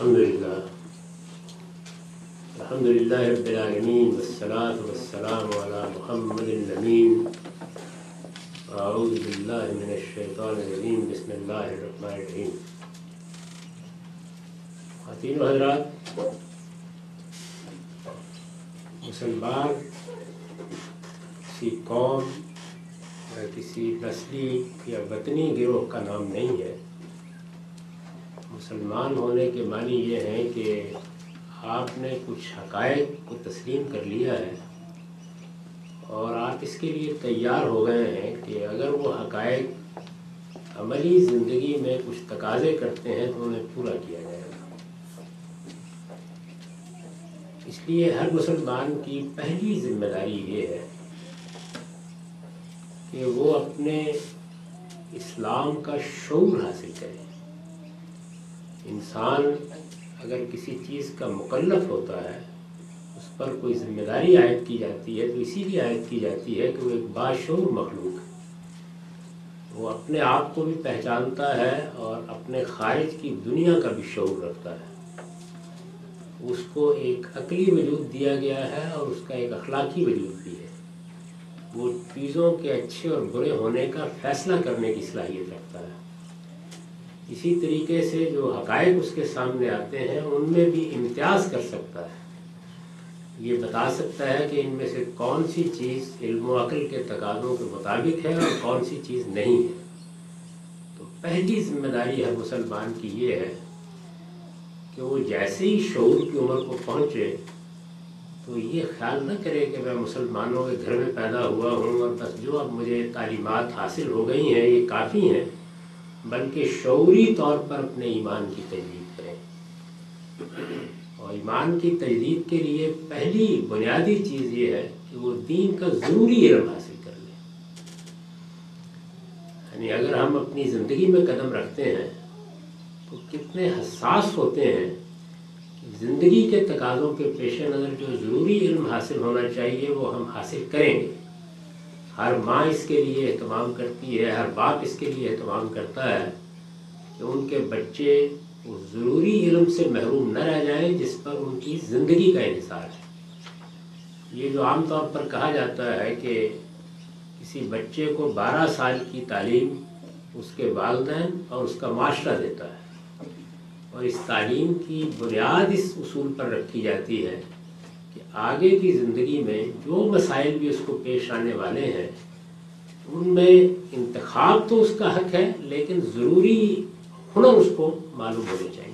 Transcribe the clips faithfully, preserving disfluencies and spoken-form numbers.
الحمدللہ الحمدللہ رب العالمین والصلاة والسلام علی محمد الامین اعوذ باللہ من الشیطان الرجیم بسم اللہ الرحمن الرحیم. خواتین و حضرات، مسلمان کسی قوم یا کسی نسلی یا وطنی گروہ کا نام نہیں ہے. مسلمان ہونے کے معنی یہ ہیں کہ آپ نے کچھ حقائق کو تسلیم کر لیا ہے اور آپ اس کے لیے تیار ہو گئے ہیں کہ اگر وہ حقائق عملی زندگی میں کچھ تقاضے کرتے ہیں تو انہیں پورا کیا جائے گا. اس لیے ہر مسلمان کی پہلی ذمہ داری یہ ہے کہ وہ اپنے اسلام کا شعور حاصل کرے. انسان اگر کسی چیز کا مکلف ہوتا ہے، اس پر کوئی ذمہ داری عائد کی جاتی ہے تو اسی لیے عائد کی جاتی ہے کہ وہ ایک باشعور مخلوق ہے. وہ اپنے آپ کو بھی پہچانتا ہے اور اپنے خارج کی دنیا کا بھی شعور رکھتا ہے. اس کو ایک عقلی وجود دیا گیا ہے اور اس کا ایک اخلاقی وجود بھی ہے. وہ چیزوں کے اچھے اور برے ہونے کا فیصلہ کرنے کی صلاحیت رکھتا ہے. اسی طریقے سے جو حقائق اس کے سامنے آتے ہیں ان میں بھی امتیاز کر سکتا ہے. یہ بتا سکتا ہے کہ ان میں سے کون سی چیز علم و عقل کے تقاضوں کے مطابق ہے اور کون سی چیز نہیں ہے. تو پہلی ذمہ داری ہر مسلمان کی یہ ہے کہ وہ جیسے ہی شعور کی عمر کو پہنچے تو یہ خیال نہ کرے کہ میں مسلمانوں کے گھر میں پیدا ہوا ہوں اور بس جو اب مجھے تعلیمات حاصل ہو گئی ہیں یہ کافی ہیں، بلکہ شعوری طور پر اپنے ایمان کی تجدید کریں. اور ایمان کی تجدید کے لیے پہلی بنیادی چیز یہ ہے کہ وہ دین کا ضروری علم حاصل کر لیں. یعنی اگر ہم اپنی زندگی میں قدم رکھتے ہیں تو کتنے حساس ہوتے ہیں کہ زندگی کے تقاضوں کے پیش نظر جو ضروری علم حاصل ہونا چاہیے وہ ہم حاصل کریں گے. ہر ماں اس کے لیے اہتمام کرتی ہے، ہر باپ اس کے لیے اہتمام کرتا ہے کہ ان کے بچے اس ضروری علم سے محروم نہ رہ جائیں جس پر ان کی زندگی کا انحصار ہے. یہ جو عام طور پر کہا جاتا ہے کہ کسی بچے کو بارہ سال کی تعلیم اس کے والدین اور اس کا معاشرہ دیتا ہے، اور اس تعلیم کی بنیاد اس اصول پر رکھی جاتی ہے کہ آگے کی زندگی میں جو مسائل بھی اس کو پیش آنے والے ہیں ان میں انتخاب تو اس کا حق ہے لیکن ضروری ہنر اس کو معلوم ہونے چاہیے.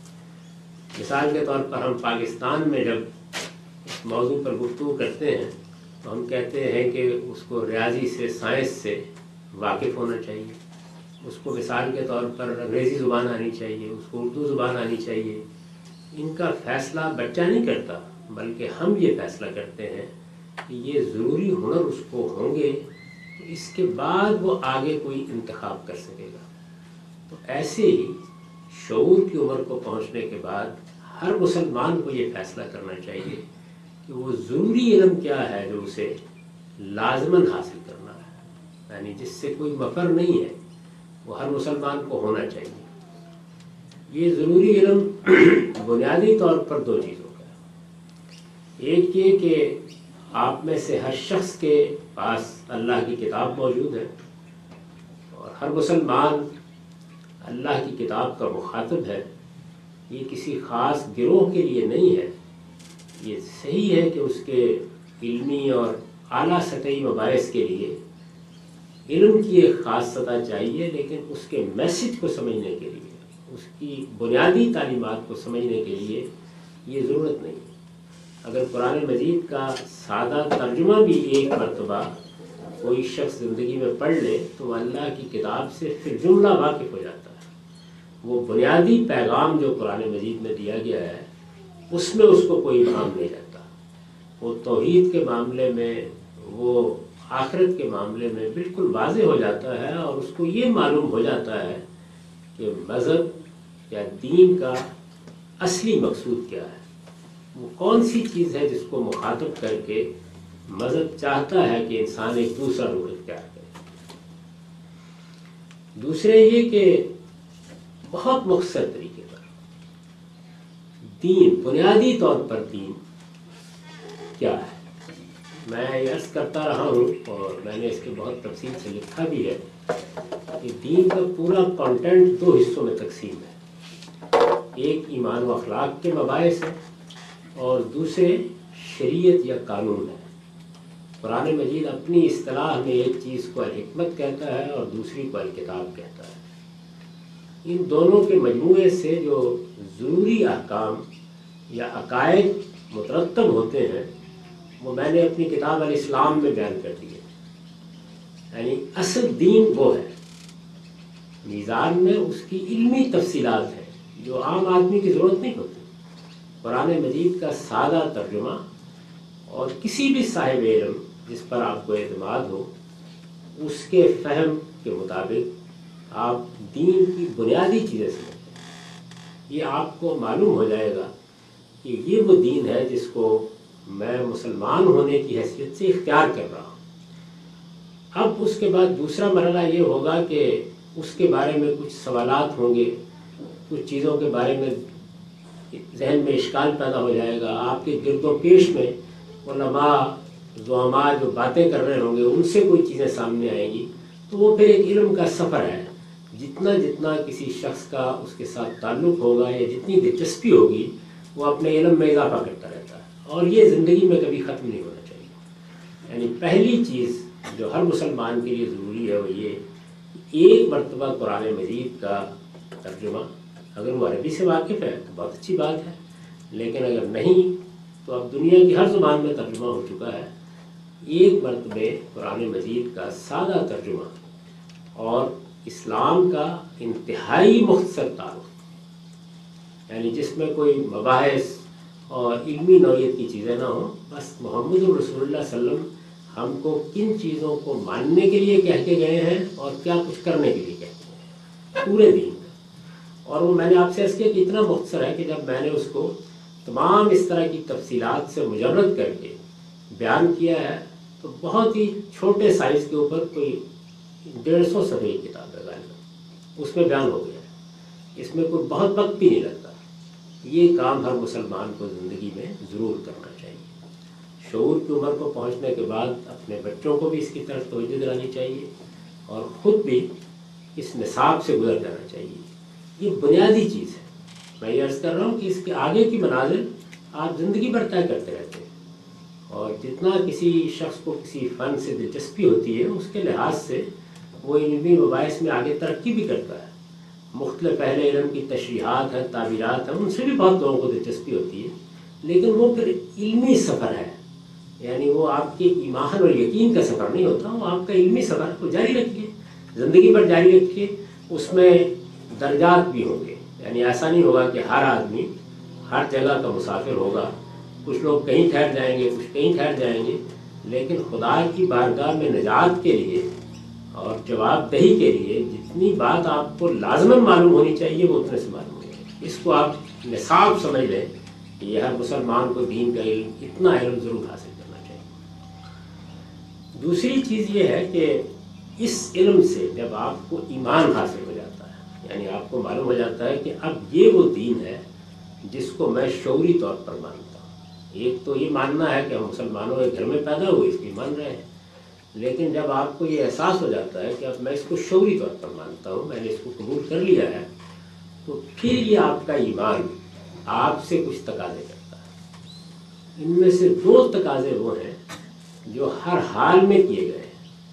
مثال کے طور پر ہم پاکستان میں جب اس موضوع پر گفتگو کرتے ہیں تو ہم کہتے ہیں کہ اس کو ریاضی سے، سائنس سے واقف ہونا چاہیے. اس کو مثال کے طور پر انگریزی زبان آنی چاہیے، اس کو اردو زبان آنی چاہیے. ان کا فیصلہ بچہ نہیں کرتا بلکہ ہم یہ فیصلہ کرتے ہیں کہ یہ ضروری ہنر اس کو ہوں گے تو اس کے بعد وہ آگے کوئی انتخاب کر سکے گا. تو ایسے ہی شعور کی عمر کو پہنچنے کے بعد ہر مسلمان کو یہ فیصلہ کرنا چاہیے کہ وہ ضروری علم کیا ہے جو اسے لازماً حاصل کرنا ہے، یعنی جس سے کوئی مفر نہیں ہے، وہ ہر مسلمان کو ہونا چاہیے. یہ ضروری علم بنیادی طور پر دو چیزوں کا ہے. ایک یہ کہ آپ میں سے ہر شخص کے پاس اللہ کی کتاب موجود ہے اور ہر مسلمان اللہ کی کتاب کا مخاطب ہے. یہ کسی خاص گروہ کے لیے نہیں ہے. یہ صحیح ہے کہ اس کے علمی اور اعلیٰ سطحی مباحث کے لیے علم کی ایک خاص سطح چاہیے، لیکن اس کے میسج کو سمجھنے کے لیے، اس کی بنیادی تعلیمات کو سمجھنے کے لیے یہ ضرورت نہیں. اگر قرآن مجید کا سادہ ترجمہ بھی ایک مرتبہ کوئی شخص زندگی میں پڑھ لے تو وہ اللہ کی کتاب سے پھر جملہ واقف ہو جاتا ہے. وہ بنیادی پیغام جو قرآن مجید میں دیا گیا ہے اس میں اس کو کوئی ابہام نہیں رہتا. وہ توحید کے معاملے میں، وہ آخرت کے معاملے میں بالکل واضح ہو جاتا ہے اور اس کو یہ معلوم ہو جاتا ہے کہ مذہب یا دین کا اصلی مقصود کیا ہے، وہ کون سی چیز ہے جس کو مخاطب کر کے مذہب چاہتا ہے کہ انسان ایک دوسرا رخ اختیار کرے. دوسرے یہ کہ بہت مختصر طریقے پر دین، بنیادی طور پر دین کیا ہے؟ میں یہ عرض کرتا رہا ہوں اور میں نے اس کے بہت تفصیل سے لکھا بھی ہے کہ دین کا پورا کانٹینٹ دو حصوں میں تقسیم ہے، ایک ایمان و اخلاق کے مباحث ہے اور دوسرے شریعت یا قانون ہے۔ قرآن مجید اپنی اصطلاح میں ایک چیز کو الحکمت کہتا ہے اور دوسری کو الکتاب کہتا ہے۔ ان دونوں کے مجموعے سے جو ضروری احکام یا عقائد مترتب ہوتے ہیں وہ میں نے اپنی کتاب الاسلام میں بیان کر دیے۔ یعنی اصل دین وہ ہے، میزان میں اس کی علمی تفصیلات ہیں جو عام آدمی کی ضرورت نہیں ہوتی۔ قرآن مجید کا سادہ ترجمہ اور کسی بھی صاحب علم جس پر آپ کو اعتماد ہو اس کے فہم کے مطابق آپ دین کی بنیادی چیزیں سمجھیں، یہ آپ کو معلوم ہو جائے گا کہ یہ وہ دین ہے جس کو میں مسلمان ہونے کی حیثیت سے اختیار کر رہا ہوں۔ اب اس کے بعد دوسرا مرحلہ یہ ہوگا کہ اس کے بارے میں کچھ سوالات ہوں گے، کچھ چیزوں کے بارے میں ذہن میں اشکال پیدا ہو جائے گا، آپ کے گرد و پیش میں علماء زعماء جو باتیں کر رہے ہوں گے ان سے کوئی چیزیں سامنے آئیں گی، تو وہ پھر ایک علم کا سفر ہے۔ جتنا جتنا کسی شخص کا اس کے ساتھ تعلق ہوگا یا جتنی دلچسپی ہوگی وہ اپنے علم میں اضافہ کرتا رہتا ہے، اور یہ زندگی میں کبھی ختم نہیں ہونا چاہیے۔ یعنی پہلی چیز جو ہر مسلمان کے لیے ضروری ہے وہ یہ ایک مرتبہ قرآن مجید کا ترجمہ، اگر وہ عربی سے واقف ہے تو بہت اچھی بات ہے، لیکن اگر نہیں تو اب دنیا کی ہر زبان میں ترجمہ ہو چکا ہے، ایک مرتبہ قرآن مجید کا سادہ ترجمہ اور اسلام کا انتہائی مختصر تعارف، یعنی جس میں کوئی مباحث اور علمی نوعیت کی چیزیں نہ ہوں، بس محمد رسول اللہ صلی اللہ علیہ وسلم ہم کو کن چیزوں کو ماننے کے لیے کہہ کے گئے ہیں اور کیا کچھ کرنے کے لیے کہہ کے گئے ہیں پورے دین میں۔ اور وہ میں نے آپ سے عرض کیا کہ اتنا مختصر ہے کہ جب میں نے اس کو تمام اس طرح کی تفصیلات سے مجرد کر کے بیان کیا ہے تو بہت ہی چھوٹے سائز کے اوپر کوئی ڈیڑھ سو صفحے کی کتاب ہے غالباً، اس میں بیان ہو گیا ہے، اس میں کوئی بہت وقت بھی نہیں لگتا۔ یہ کام ہر مسلمان کو زندگی میں ضرور کرنا چاہیے۔ شعور کی عمر کو پہنچنے کے بعد اپنے بچوں کو بھی اس کی طرف توجہ دلانی چاہیے اور خود بھی اس نصاب سے گزر جانا چاہیے۔ یہ بنیادی چیز ہے۔ میں یہ عرض کر رہا ہوں کہ اس کے آگے کی منازل آپ زندگی بھر طے کرتے رہتے ہیں، اور جتنا کسی شخص کو کسی فن سے دلچسپی ہوتی ہے اس کے لحاظ سے وہ علمی مباحث میں آگے ترقی بھی کرتا ہے۔ مختلف اہل علم کی تشریحات ہیں، تعبیرات ہیں، ان سے بھی بہت لوگوں کو دلچسپی ہوتی ہے، لیکن وہ پھر علمی سفر ہے، یعنی وہ آپ کے ایمان اور یقین کا سفر نہیں ہوتا، وہ آپ کا علمی سفر کو جاری رکھیے، زندگی بھر جاری رکھیے۔ اس میں درجات بھی ہوں گے، یعنی ایسا نہیں ہوگا کہ ہر آدمی ہر جگہ کا مسافر ہوگا، کچھ لوگ کہیں ٹھہر جائیں گے، کچھ کہیں ٹھہر جائیں گے، لیکن خدا کی بارگاہ میں نجات کے لیے اور جواب دہی کے لیے جتنی بات آپ کو لازماً معلوم ہونی چاہیے وہ اتنے سے معلوم ہونی۔ اس کو آپ نصاب سمجھ لیں کہ یہ ہر مسلمان کو دین کا علم، اتنا علم ضرور حاصل کرنا چاہیے۔ دوسری چیز یہ ہے کہ اس علم سے جب آپ کو ایمان حاصل ہو جاتا ہے، یعنی آپ کو معلوم ہو جاتا ہے کہ اب یہ وہ دین ہے جس کو میں شعوری طور پر مانتا ہوں۔ ایک تو یہ ماننا ہے کہ ہم مسلمانوں کے گھر میں پیدا ہوئے اس لیے مان رہے ہیں، لیکن جب آپ کو یہ احساس ہو جاتا ہے کہ اب میں اس کو شعوری طور پر مانتا ہوں، میں نے اس کو قبول کر لیا ہے، تو پھر یہ آپ کا ایمان آپ سے کچھ تقاضے کرتا ہے۔ ان میں سے دو تقاضے وہ ہیں جو ہر حال میں کیے گئے ہیں۔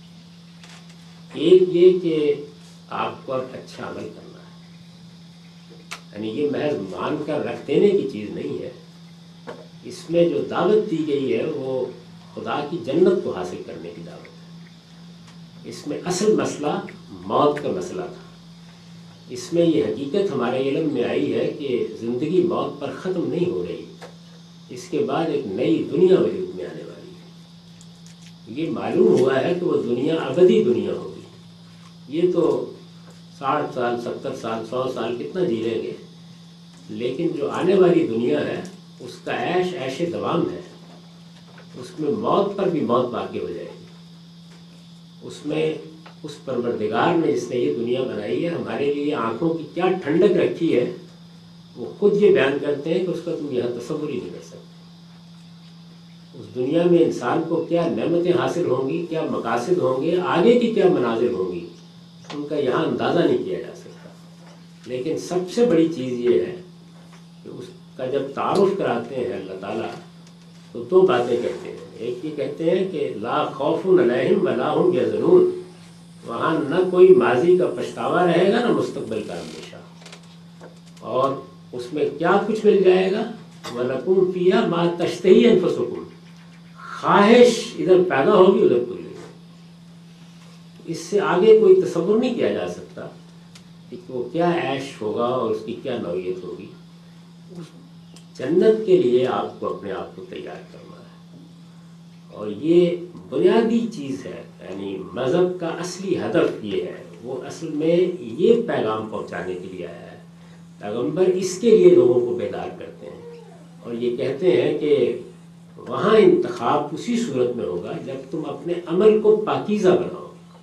ایک یہ کہ آپ کو اب اچھا عمل کرنا ہے، یعنی یہ محض مان کر رکھ دینے کی چیز نہیں ہے، اس میں جو دعوت دی گئی ہے وہ خدا کی جنت کو حاصل کرنے کی دعوت ہے۔ اس میں اصل مسئلہ موت کا مسئلہ تھا، اس میں یہ حقیقت ہمارے علم میں آئی ہے کہ زندگی موت پر ختم نہیں ہو رہی، اس کے بعد ایک نئی دنیا وجود میں آنے والی ہے۔ یہ معلوم ہوا ہے کہ وہ دنیا ابدی دنیا ہوگی۔ یہ تو ساٹھ سال، ستر سال، سو سال کتنا جی لیں گے، لیکن جو آنے والی دنیا ہے اس کا عیش عیش دوام ہے، اس میں موت پر بھی موت باقی ہو جائے گی۔ اس میں اس پروردگار نے جس نے یہ دنیا بنائی ہے ہمارے لیے آنکھوں کی کیا ٹھنڈک رکھی ہے وہ خود یہ بیان کرتے ہیں کہ اس کا تم یہاں تصور ہی نہیں کر سکتے. اس دنیا میں انسان کو کیا نعمتیں حاصل ہوں گی، کیا مقاصد ہوں گے، آگے کی کیا مناظر ہوں گی، ان کا یہاں اندازہ نہیں کیا جا سکتا. لیکن سب سے بڑی چیز یہ ہے کہ اس کا جب تعارف کراتے ہیں اللہ تعالیٰ تو دو باتیں کہتے ہیں. ایک یہ کہتے ہیں کہ لا خوف علیہم ولا هم یحزنون، وہاں نہ کوئی ماضی کا پچھتاوا رہے گا نہ مستقبل کا اندیشہ، اور اس میں کیا کچھ مل جائے گا، وَلَكُمْ فِيهَا مَا تَشْتَهِي أَنفُسُكُمْ، خواہش ادھر پیدا ہوگی ادھر پوری ہوگی. اس سے آگے کوئی تصور نہیں کیا جا سکتا کہ وہ کیا عیش ہوگا اور اس کی کیا نوعیت ہوگی. اس جنت کے لیے آپ کو اپنے آپ کو تیار کرنا ہے، اور یہ بنیادی چیز ہے. یعنی مذہب کا اصلی ہدف یہ ہے، وہ اصل میں یہ پیغام پہنچانے کے لیے آیا ہے. پیغمبر اس کے لیے لوگوں کو بیدار کرتے ہیں اور یہ کہتے ہیں کہ وہاں انتخاب اسی صورت میں ہوگا جب تم اپنے عمل کو پاکیزہ بناؤ.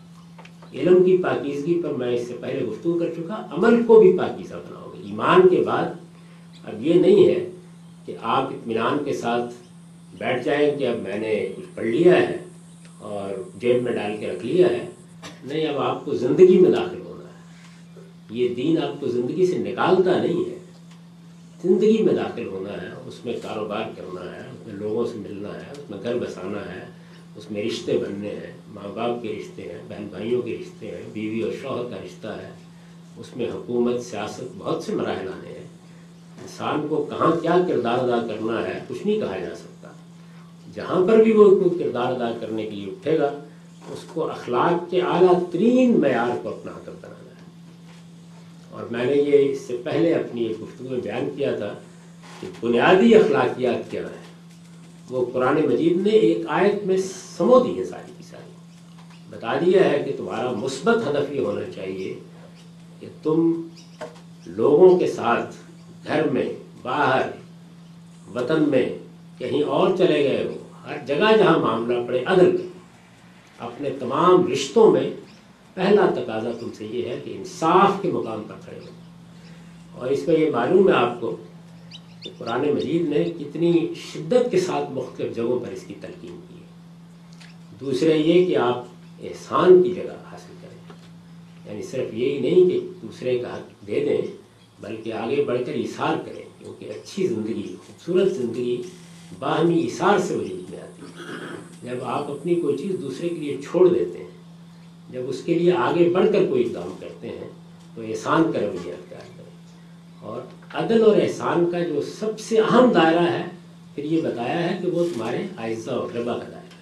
علم کی پاکیزگی پر میں اس سے پہلے گفتگو کر چکا، عمل کو بھی پاکیزہ بناؤ گے. ایمان کے بعد اب یہ نہیں ہے کہ آپ اطمینان کے ساتھ بیٹھ جائیں کہ اب میں نے کچھ پڑھ لیا ہے اور جیب میں ڈال کے رکھ لیا ہے. نہیں، اب آپ کو زندگی میں داخل ہونا ہے. یہ دین آپ کو زندگی سے نکالتا نہیں ہے، زندگی میں داخل ہونا ہے. اس میں کاروبار کرنا ہے، اس میں لوگوں سے ملنا ہے، اس میں گھر بسانا ہے، اس میں رشتے بننے ہیں، ماں باپ کے رشتے ہیں، بہن بھائیوں کے رشتے ہیں، بیوی اور شوہر کا رشتہ ہے. اس میں حکومت، سیاست، بہت سے مراحل آنے ہیں. انسان کو کہاں کیا کردار ادا کرنا ہے کچھ نہیں کہا جا سکتا. جہاں پر بھی وہ کوئی کردار ادا کرنے کے لیے اٹھے گا اس کو اخلاق کے اعلیٰ ترین معیار کو اپنا ہدف بنانا ہے. اور میں نے یہ اس سے پہلے اپنی ایک گفتگو میں بیان کیا تھا کہ بنیادی اخلاقیات کیا ہے. وہ قرآن مجید نے ایک آیت میں سمو دی ہے، ساری کی ساری بتا دیا ہے کہ تمہارا مثبت ہدف یہ ہونا چاہیے کہ تم لوگوں کے ساتھ گھر میں، باہر، وطن میں، کہیں اور چلے گئے ہو، ہر جگہ جہاں معاملہ پڑے عدل کرو. اپنے تمام رشتوں میں پہلا تقاضا تم سے یہ ہے کہ انصاف کے مقام پر کھڑے ہو. اور اس میں یہ معلوم ہے آپ کو کہ قرآن مجید نے کتنی شدت کے ساتھ مختلف جگہوں پر اس کی تلقین کی ہے. دوسرے یہ کہ آپ احسان کی جگہ حاصل کریں، یعنی صرف یہی نہیں کہ دوسرے کا حق دے دیں بلکہ آگے بڑھ کر ایثار کریں، کیونکہ اچھی زندگی، خوبصورت زندگی باہمی ایثار سے وجود میں آتی ہے. جب آپ اپنی کوئی چیز دوسرے کے لیے چھوڑ دیتے ہیں، جب اس کے لیے آگے بڑھ کر کوئی اقدام کرتے ہیں تو احسان کا رویہ اختیار کریں. اور عدل اور احسان کا جو سب سے اہم دائرہ ہے پھر یہ بتایا ہے کہ وہ تمہارے اعزاء و اقربا کا دائرہ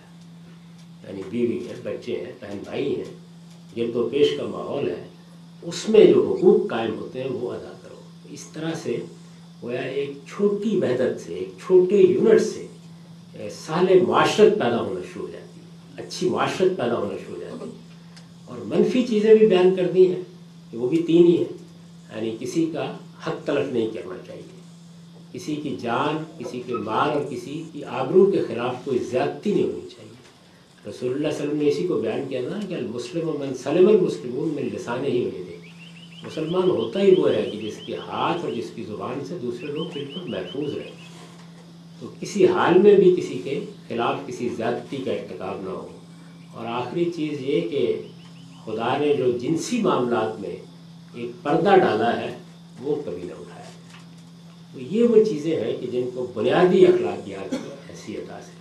ہے، یعنی بیوی ہے، بچے ہیں، بہن بھائی ہیں، گرد و پیش کا ماحول ہے. اس میں جو حقوق قائم ہوتے ہیں وہ ادا کرو. اس طرح سے گویا ایک چھوٹی وحدت سے، ایک چھوٹے یونٹ سے صالح معاشرت پیدا ہونا شروع ہو جاتی ہے، اچھی معاشرت پیدا ہونا شروع ہو جاتی ہے. اور منفی چیزیں بھی بیان کر دی ہیں کہ وہ بھی تین ہی ہیں. یعنی کسی کا حق تلف نہیں کرنا چاہیے، کسی کی جان، کسی کے مال اور کسی کی آبرو کے خلاف کوئی زیادتی نہیں ہونی چاہیے. رسول اللہ صلی اللہ علیہ وسلم نے اسی کو بیان کیا نا کہ المسلم من سلم المسلمون من لسانہ ہی ویدہ. مسلمان ہوتا ہی وہ ہے کہ جس کے ہاتھ اور جس کی زبان سے دوسرے لوگ بالکل محفوظ رہیں. تو کسی حال میں بھی کسی کے خلاف کسی زیادتی کا ارتکاب نہ ہو. اور آخری چیز یہ کہ خدا نے جو جنسی معاملات میں ایک پردہ ڈالا ہے وہ کبھی نہ اٹھایا. تو یہ وہ چیزیں ہیں کہ جن کو بنیادی اخلاقیات کی حیثیت حاصل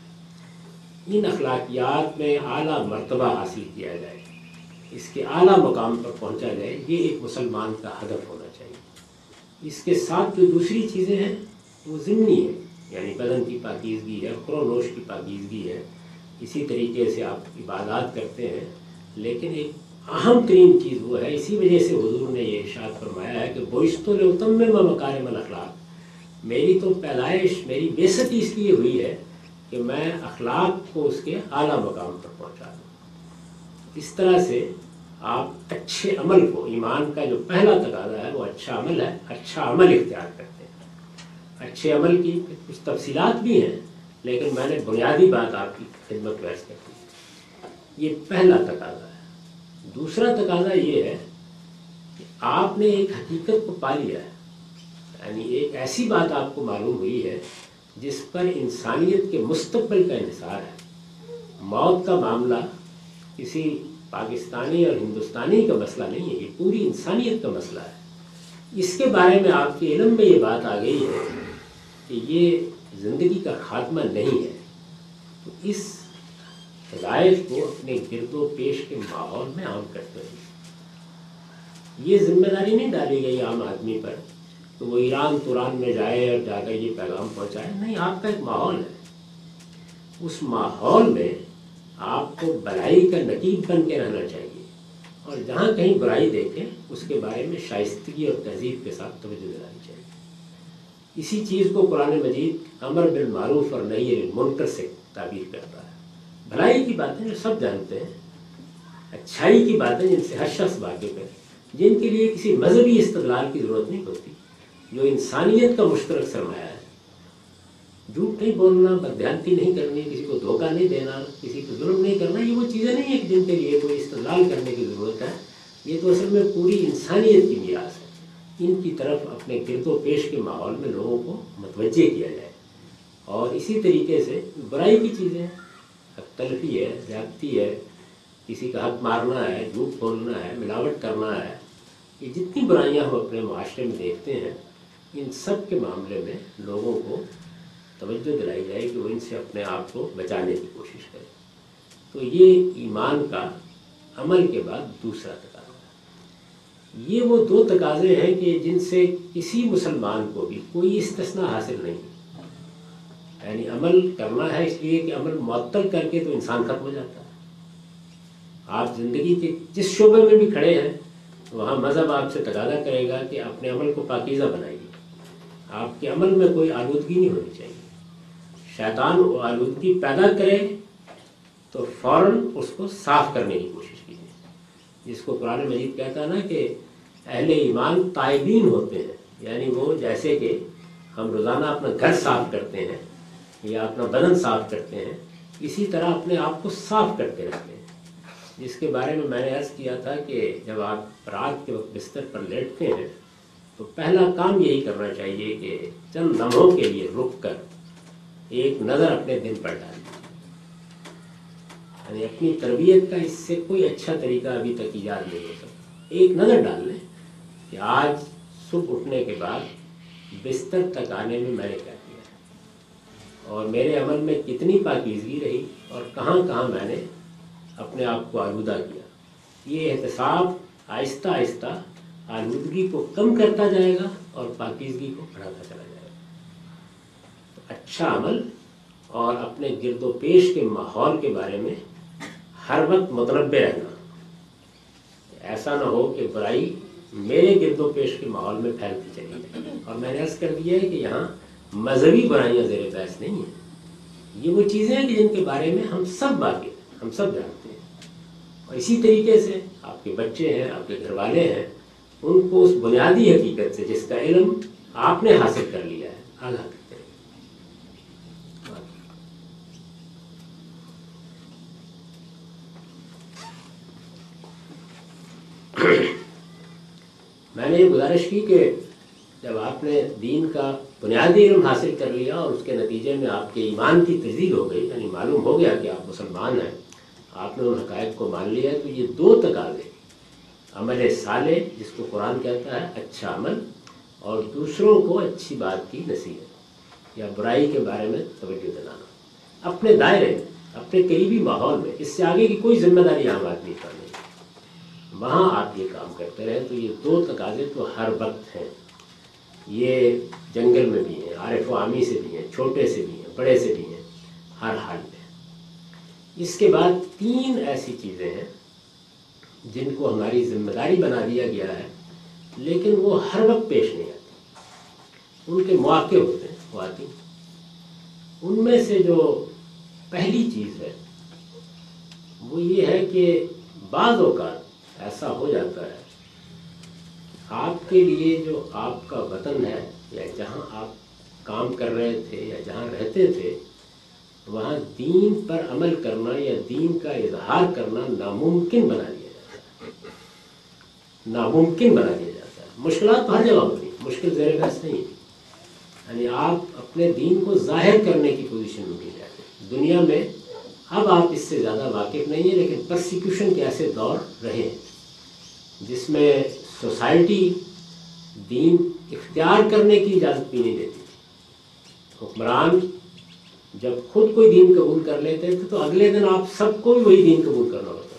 ہے. ان اخلاقیات میں اعلیٰ مرتبہ حاصل کیا جائے، اس کے اعلیٰ مقام پر پہنچا جائے، یہ ایک مسلمان کا ہدف ہونا چاہیے. اس کے ساتھ جو دوسری چیزیں ہیں وہ ضمنی ہیں، یعنی بدن کی پاکیزگی ہے، خور و نوش کی پاکیزگی ہے، اسی طریقے سے آپ عبادات کرتے ہیں. لیکن ایک اہم ترین چیز وہ ہے، اسی وجہ سے حضور نے یہ ارشاد فرمایا ہے کہ بعثت لأتمم مکارم الاخلاق، میری تو پیدائش، میری بعثت اس لیے ہوئی ہے کہ میں اخلاق کو اس کے اعلیٰ مقام پر پہنچا دوں. اس طرح سے آپ اچھے عمل کو، ایمان کا جو پہلا تقاضا ہے وہ اچھا عمل ہے، اچھا عمل اختیار کرتے ہیں. اچھے عمل کی کچھ تفصیلات بھی ہیں لیکن میں نے بنیادی بات آپ کی خدمت میں عرض کر دی. یہ پہلا تقاضا ہے. دوسرا تقاضا یہ ہے کہ آپ نے ایک حقیقت کو پا لیا ہے. یعنی ایک ایسی بات آپ کو معلوم ہوئی ہے جس پر انسانیت کے مستقبل کا انحصار ہے. موت کا معاملہ کسی پاکستانی اور ہندوستانی کا مسئلہ نہیں ہے، یہ پوری انسانیت کا مسئلہ ہے. اس کے بارے میں آپ کے علم میں یہ بات آ گئی ہے کہ یہ زندگی کا خاتمہ نہیں ہے، تو اس ہدایت کو اپنے گرد و پیش کے ماحول میں عام کرتے ہیں. یہ ذمہ داری نہیں ڈالی گئی عام آدمی پر تو وہ ایران توران میں جائے اور جا کر یہ پیغام پہنچائے. نہیں، آپ کا ایک ماحول ہے، اس ماحول میں آپ کو بھلائی کا نقیب بن کے رہنا چاہیے، اور جہاں کہیں برائی دیکھیں اس کے بارے میں شائستگی اور تہذیب کے ساتھ توجہ دلانی چاہیے. اسی چیز کو قرآن مجید امر بالمعروف اور نہی عن المنکر سے تعبیر کرتا ہے. بھلائی کی باتیں جو سب جانتے ہیں، اچھائی کی باتیں جن سے ہر شخص واقف ہے، جن کے لیے کسی مذہبی استدلال کی ضرورت نہیں ہوتی، جو انسانیت کا مشترک سرمایہ ہے. جھوٹ نہیں بولنا، بددھیانتی نہیں کرنی، کسی کو دھوکہ نہیں دینا، کسی کو ظلم نہیں کرنا، یہ وہ چیزیں نہیں ہیں جن کے لیے کوئی استدلال کرنے کی ضرورت ہے. یہ تو اصل میں پوری انسانیت کی میراث ہے. ان کی طرف اپنے گرد و پیش کے ماحول میں لوگوں کو متوجہ کیا جائے. اور اسی طریقے سے برائی کی چیزیں، حق تلفی ہے، زیادتی ہے، کسی کا حق مارنا ہے، جھوٹ بولنا ہے، ملاوٹ کرنا ہے، یہ جتنی برائیاں ہم اپنے معاشرے میں دیکھتے ہیں، ان سب کے معاملے میں لوگوں کو توجہ دلائی جائے کہ وہ ان سے اپنے آپ کو بچانے کی کوشش کریں. تو یہ ایمان کا عمل کے بعد دوسرا تقاضا ہے. یہ وہ دو تقاضے ہیں کہ جن سے کسی مسلمان کو بھی کوئی استثناء حاصل نہیں. یعنی عمل کرنا ہے اس لیے کہ عمل معطل کر کے تو انسان ختم ہو جاتا ہے. آپ زندگی کے جس شعبے میں بھی کھڑے ہیں وہاں مذہب آپ سے تقاضا کرے گا کہ اپنے عمل کو پاکیزہ بنائیے. آپ کے عمل میں کوئی آلودگی نہیں ہونی چاہیے. شیطان وہ آلودگی پیدا کرے تو فوراً اس کو صاف کرنے کی کوشش کیجیے. جس کو قرآن مجید کہتا ہے نا کہ اہل ایمان تائبین ہوتے ہیں، یعنی وہ جیسے کہ ہم روزانہ اپنا گھر صاف کرتے ہیں یا اپنا بدن صاف کرتے ہیں، اسی طرح اپنے آپ کو صاف کرتے رہتے ہیں. جس کے بارے میں میں نے عرض کیا تھا کہ جب آپ رات کے وقت بستر پر لیٹتے ہیں تو پہلا کام یہی کرنا چاہیے کہ چند لمحوں کے لیے رک کر ایک نظر اپنے دن پر ڈالیں. یعنی اپنی تربیت کا اس سے کوئی اچھا طریقہ ابھی تک ایجاد نہیں ہو سکتا. ایک نظر ڈال لیں کہ آج صبح اٹھنے کے بعد بستر تک آنے میں میں نے کیا کیا اور میرے عمل میں کتنی پاکیزگی رہی اور کہاں کہاں میں نے اپنے آپ کو آلودہ کیا. یہ احتساب آہستہ آہستہ آلودگی کو کم کرتا جائے گا اور پاکیزگی کو بڑھاتا چلا جائے گا. تو اچھا عمل اور اپنے گرد و پیش کے ماحول کے بارے میں ہر وقت متنبع رہنا. ایسا نہ ہو کہ برائی میرے گرد و پیش کے ماحول میں پھیلتی چلی جائے. اور میں نے عرض کر دیا ہے کہ یہاں مذہبی برائیاں زیر بحث نہیں ہیں. یہ وہ چیزیں ہیں کہ جن کے بارے میں ہم سب واقف ہیں، ہم سب جانتے ہیں. اور اسی طریقے سے آپ کے بچے ہیں، آپ کے گھر والے ہیں، ان کو اس بنیادی حقیقت سے جس کا علم آپ نے حاصل کر لیا ہے آگاہ کرتے ہیں. میں نے یہ گزارش کی کہ جب آپ نے دین کا بنیادی علم حاصل کر لیا اور اس کے نتیجے میں آپ کے ایمان کی تجدید ہو گئی، یعنی معلوم ہو گیا کہ آپ مسلمان ہیں، آپ نے ان حقائق کو مان لیا، تو یہ دو تقاضے، عمل صالح جس کو قرآن کہتا ہے اچھا عمل، اور دوسروں کو اچھی بات کی نصیحت یا برائی کے بارے میں توجہ دلانا، اپنے دائرے میں، اپنے قریبی ماحول میں. اس سے آگے کی کوئی ذمہ داری عام آدمی پر نہیں. وہاں آپ یہ کام کرتے رہیں. تو یہ دو تقاضے تو ہر وقت ہیں. یہ جنگل میں بھی ہیں، عارف و عامی سے بھی ہیں، چھوٹے سے بھی ہیں، بڑے سے بھی ہیں، ہر حال میں. اس کے بعد تین ایسی چیزیں ہیں جن کو ہماری ذمہ داری بنا دیا گیا ہے لیکن وہ ہر وقت پیش نہیں آتی. ان کے مواقع ہوتے ہیں، وہ آتی. ان میں سے جو پہلی چیز ہے وہ یہ ہے کہ بعض اوقات ایسا ہو جاتا ہے آپ کے لیے جو آپ کا وطن ہے یا جہاں آپ کام کر رہے تھے یا جہاں رہتے تھے، وہاں دین پر عمل کرنا یا دین کا اظہار کرنا ناممکن بنا دیا جاتا ہے. ناممکن بنا دیا جاتا ہے. مشکلات تو ہر جگہ ہوتی ہیں، مشکل زیر بحث نہیں ہے، یعنی آپ اپنے دین کو ظاہر کرنے کی پوزیشن میں نہیں رہتے دنیا میں. اب آپ اس سے زیادہ واقف نہیں ہیں، لیکن پرسیکیوشن کے ایسے دور رہے ہیں جس میں سوسائٹی دین اختیار کرنے کی اجازت بھی نہیں دیتی تھی. حکمران جب خود کوئی دین قبول کر لیتے تھے تو اگلے دن آپ سب کو بھی وہی دین قبول کرنا ہوتا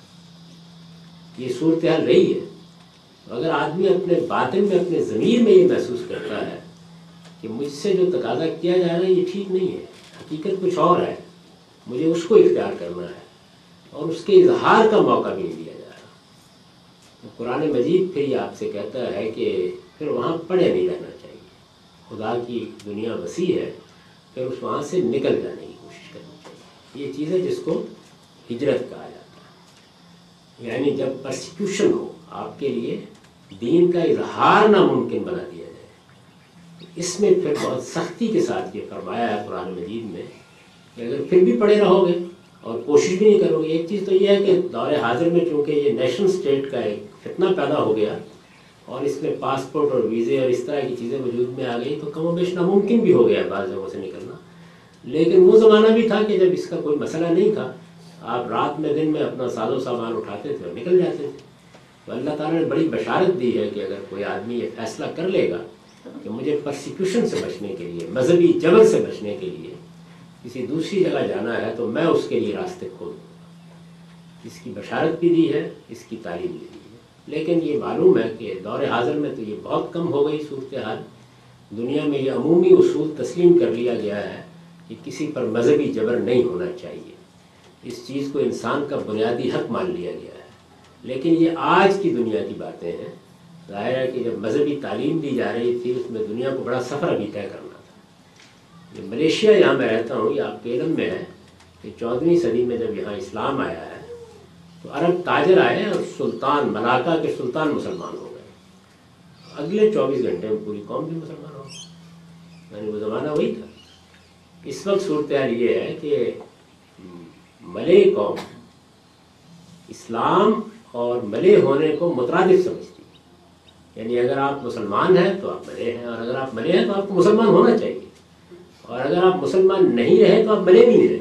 ہے. یہ صورتحال رہی ہے. اگر آدمی اپنے باطن میں اپنے ضمیر میں یہ محسوس کرتا ہے کہ مجھ سے جو تقاضا کیا جا رہا ہے یہ ٹھیک نہیں ہے، حقیقت کچھ اور ہے، مجھے اس کو اختیار کرنا ہے، اور اس کے اظہار کا موقع بھی نہیں دیا جا رہا، تو قرآن مجید پھر یہ آپ سے کہتا ہے کہ پھر وہاں پڑے نہیں رہنا چاہیے. خدا کی دنیا وسیع ہے، پھر اس وہاں سے نکل جانے کی کوشش کرنی چاہیے. یہ چیز ہے جس کو ہجرت کہا جاتا ہے. یعنی جب پرسیکیوشن ہو، آپ کے لیے دین کا اظہار ناممکن بنا دیا جائے، اس میں پھر بہت سختی کے ساتھ یہ فرمایا ہے قرآن مجید میں کہ اگر پھر بھی پڑے رہو گے اور کوشش بھی نہیں کرو گے. ایک چیز تو یہ ہے کہ دور حاضر میں چونکہ یہ نیشن سٹیٹ کا ایک فتنہ پیدا ہو گیا اور اس میں پاسپورٹ اور ویزے اور اس طرح کی چیزیں وجود میں آ گئی، تو کم و بیش ناممکن بھی ہو گیا بعض جگہوں سے نکلنا. لیکن وہ زمانہ بھی تھا کہ جب اس کا کوئی مسئلہ نہیں تھا، آپ رات میں دن میں اپنا ساز و سامان اٹھاتے تھے اور نکل جاتے تھے. تو اللہ تعالیٰ نے بڑی بشارت دی ہے کہ اگر کوئی آدمی یہ فیصلہ کر لے گا کہ مجھے پرسیکیوشن سے بچنے کے لیے، مذہبی جبر سے بچنے کے لیے کسی دوسری جگہ جانا ہے تو میں اس کے لیے راستے کھول دوں گا. اس کی بشارت بھی دی ہے، اس کی تعلیم بھی دی ہے. لیکن یہ معلوم ہے کہ دور حاضر میں تو یہ بہت کم ہو گئی صورتحال. دنیا میں یہ عمومی اصول تسلیم کر لیا گیا ہے کہ کسی پر مذہبی جبر نہیں ہونا چاہیے. اس چیز کو انسان کا بنیادی حق مان لیا گیا ہے. لیکن یہ آج کی دنیا کی باتیں ہیں. ظاہر ہے کہ جب مذہبی تعلیم دی جا رہی تھی اس میں دنیا کو بڑا سفر ابھی طے کرنا تھا. یہ ملیشیا یہاں میں رہتا ہوں، یہ آپ کے علم میں ہے کہ چودہویں صدی میں جب یہاں اسلام آیا ہے تو عرب تاجر آئے اور سلطان ملاکا کے سلطان مسلمان ہو گئے. اگلے چوبیس گھنٹے میں پوری قوم بھی مسلمان ہو گئی. یعنی وہ زمانہ وہی تھا. اس وقت صورتحال یہ ہے کہ ملے قوم اسلام اور ملے ہونے کو مترادف سمجھتی ہے. یعنی اگر آپ مسلمان ہیں تو آپ ملے ہیں، اور اگر آپ ملے ہیں تو آپ کو مسلمان ہونا چاہیے، اور اگر آپ مسلمان نہیں رہے تو آپ ملے بھی نہیں رہے.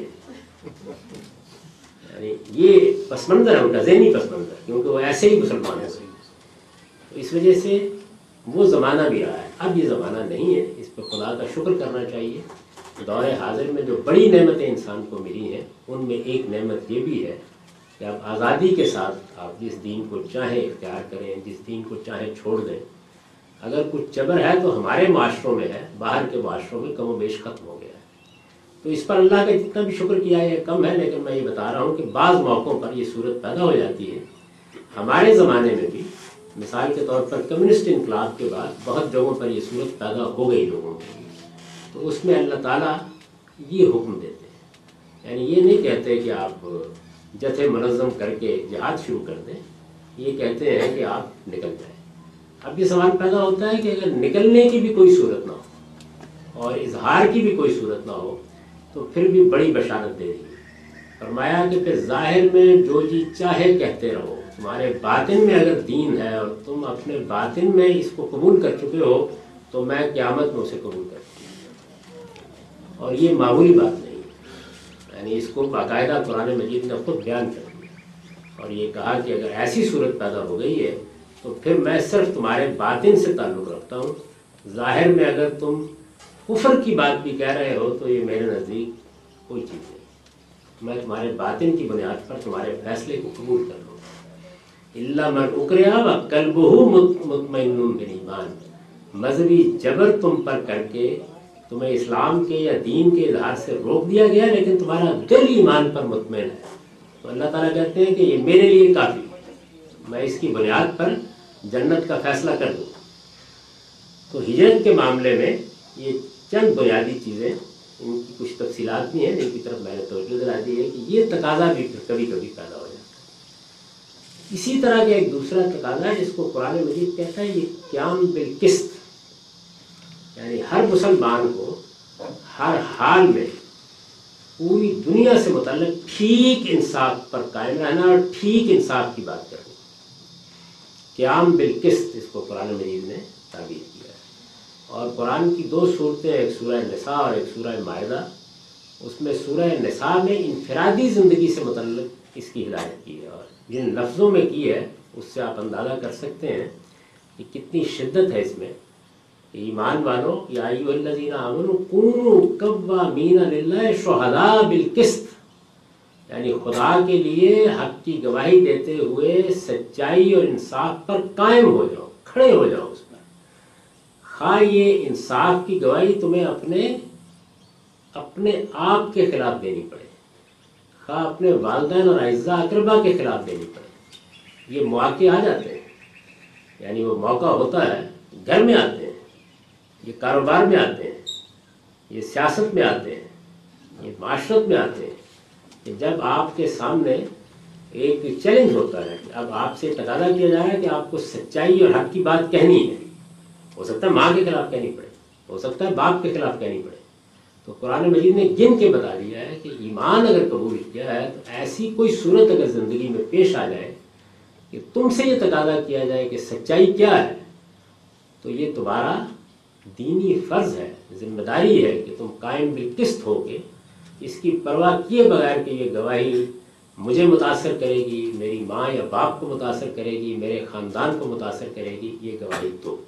یعنی یہ پس منظر ہے ان کا، ذہنی پس منظر، کیونکہ وہ ایسے ہی مسلمان ہو گئے. تو اس وجہ سے وہ زمانہ بھی رہا ہے. اب یہ زمانہ نہیں ہے. اس پہ خدا کا شکر کرنا چاہیے. دور حاضر میں جو بڑی نعمتیں انسان کو ملی ہیں ان میں ایک نعمت یہ بھی ہے کہ آپ آزادی کے ساتھ آپ جس دین کو چاہیں اختیار کریں، جس دین کو چاہیں چھوڑ دیں. اگر کچھ جبر ہے تو ہمارے معاشروں میں ہے، باہر کے معاشروں میں کم و بیش ختم ہو گیا ہے. تو اس پر اللہ کا جتنا بھی شکر کیا ہے کم ہے. لیکن میں یہ بتا رہا ہوں کہ بعض موقعوں پر یہ صورت پیدا ہو جاتی ہے. ہمارے زمانے میں بھی مثال کے طور پر کمیونسٹ انقلاب کے بعد بہت جگہوں پر یہ صورت پیدا ہو گئی لوگوں کی. تو اس میں اللہ تعالیٰ یہ حکم دیتے ہیں. یعنی یہ نہیں کہتے کہ آپ جتھے منظم کر کے جہاد شروع کر دیں، یہ کہتے ہیں کہ آپ نکل جائیں. اب یہ سوال پیدا ہوتا ہے کہ اگر نکلنے کی بھی کوئی صورت نہ ہو اور اظہار کی بھی کوئی صورت نہ ہو تو پھر بھی بڑی بشارت دے دی. فرمایا کہ پھر ظاہر میں جو جی چاہے کہتے رہو، تمہارے باطن میں اگر دین ہے اور تم اپنے باطن میں اس کو قبول کر چکے ہو تو میں قیامت میں اسے قبول کرتی ہوں. اور یہ معمولی بات نہیں، یعنی اس کو باقاعدہ قرآن مجید نے خود بیان کر دیا اور یہ کہا کہ اگر ایسی صورت پیدا ہو گئی ہے تو پھر میں صرف تمہارے باطن سے تعلق رکھتا ہوں. ظاہر میں اگر تم کفر کی بات بھی کہہ رہے ہو تو یہ میرے نزدیک کوئی چیز نہیں. میں تمہارے باطن کی بنیاد پر تمہارے فیصلے کو قبول کر لوں. الا من اکرہ وقلبہ مطمئن بالایمان. مذہبی جبر تم پر کر کے تمہیں اسلام کے یا دین کے اظہار سے روک دیا گیا لیکن تمہارا دل ایمان پر مطمئن ہے، تو اللہ تعالیٰ کہتے ہیں کہ یہ میرے لیے کافی ہے، میں اس کی بنیاد پر جنت کا فیصلہ کر دوں. تو ہجرت کے معاملے میں یہ چند بنیادی چیزیں، ان کی کچھ تفصیلات بھی ہیں جن کی طرف میں نے توجہ دلا دی ہے کہ یہ تقاضا بھی پھر کبھی کبھی پیدا ہو جاتا ہے. اسی طرح کا ایک دوسرا تقاضا ہے جس کو قرآن مجید کہتا ہے یہ قیام بالقسط. یعنی ہر مسلمان کو ہر حال میں پوری دنیا سے متعلق ٹھیک انصاف پر قائم رہنا اور ٹھیک انصاف کی بات کرنا. قیام بالقسط اس کو قرآن مجید نے تعبیر کیا ہے. اور قرآن کی دو صورتیں، ایک سورہ نساء اور ایک سورہ مائدہ، اس میں سورہ نساء میں انفرادی زندگی سے متعلق اس کی ہدایت کی ہے، اور جن لفظوں میں کی ہے اس سے آپ اندازہ کر سکتے ہیں کہ کتنی شدت ہے اس میں. ایمان والو یا ایھا الذین آمنوا کونوا قوامین للہ شہداء بالقسط، یعنی خدا کے لیے حق کی گواہی دیتے ہوئے سچائی اور انصاف پر قائم ہو جاؤ، کھڑے ہو جاؤ اس پر. خواہ یہ انصاف کی گواہی تمہیں اپنے اپنے آپ کے خلاف دینی پڑے، خواہ اپنے والدین اور اعزاء اقربا کے خلاف دینی پڑے. یہ مواقع آ جاتے ہیں، یعنی وہ موقع ہوتا ہے، گھر میں آتے ہیں، یہ کاروبار میں آتے ہیں، یہ سیاست میں آتے ہیں، یہ معاشرت میں آتے ہیں، کہ جب آپ کے سامنے ایک چیلنج ہوتا ہے کہ اب آپ سے تقاضا کیا جا رہا ہے کہ آپ کو سچائی اور حق کی بات کہنی ہے. ہو سکتا ہے ماں کے خلاف کہنی پڑے، ہو سکتا ہے باپ کے خلاف کہنی پڑے. تو قرآن مجید نے گن کے بتا دیا ہے کہ ایمان اگر قبول کیا ہے تو ایسی کوئی صورت اگر زندگی میں پیش آ جائے کہ تم سے یہ تقاضا کیا جائے کہ سچائی کیا ہے، تو یہ تمہارا دینی فرض ہے، ذمہ داری ہے کہ تم قائم بالقسط ہو کے اس کی پرواہ کیے بغیر کہ یہ گواہی مجھے متاثر کرے گی، میری ماں یا باپ کو متاثر کرے گی، میرے خاندان کو متاثر کرے گی، یہ گواہی دو.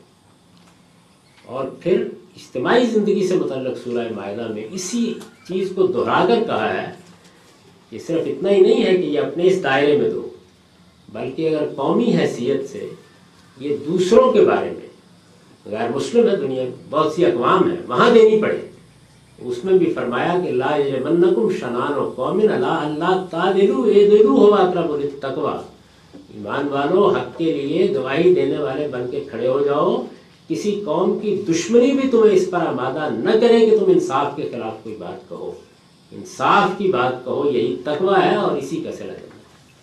اور پھر اجتماعی زندگی سے متعلق سورہ مائدہ میں اسی چیز کو دہرا کر کہا ہے کہ صرف اتنا ہی نہیں ہے کہ یہ اپنے اس دائرے میں دو، بلکہ اگر قومی حیثیت سے یہ دوسروں کے بارے میں، غیر مسلم ہے دنیا میں بہت سی اقوام ہیں وہاں دینی پڑے. اس میں بھی فرمایا کہ لا یجرمنکم شنآن قوم علی الا تعدلوا اعدلوا هو اقرب للتقوی. ایمان والو حق کے لیے گواہی دینے والے بن کے کھڑے ہو جاؤ. کسی قوم کی دشمنی بھی تمہیں اس پر آمادہ نہ کرے کہ تم انصاف کے خلاف کوئی بات کہو. انصاف کی بات کہو، یہی تقوی ہے اور اسی کا صلہ کرنا.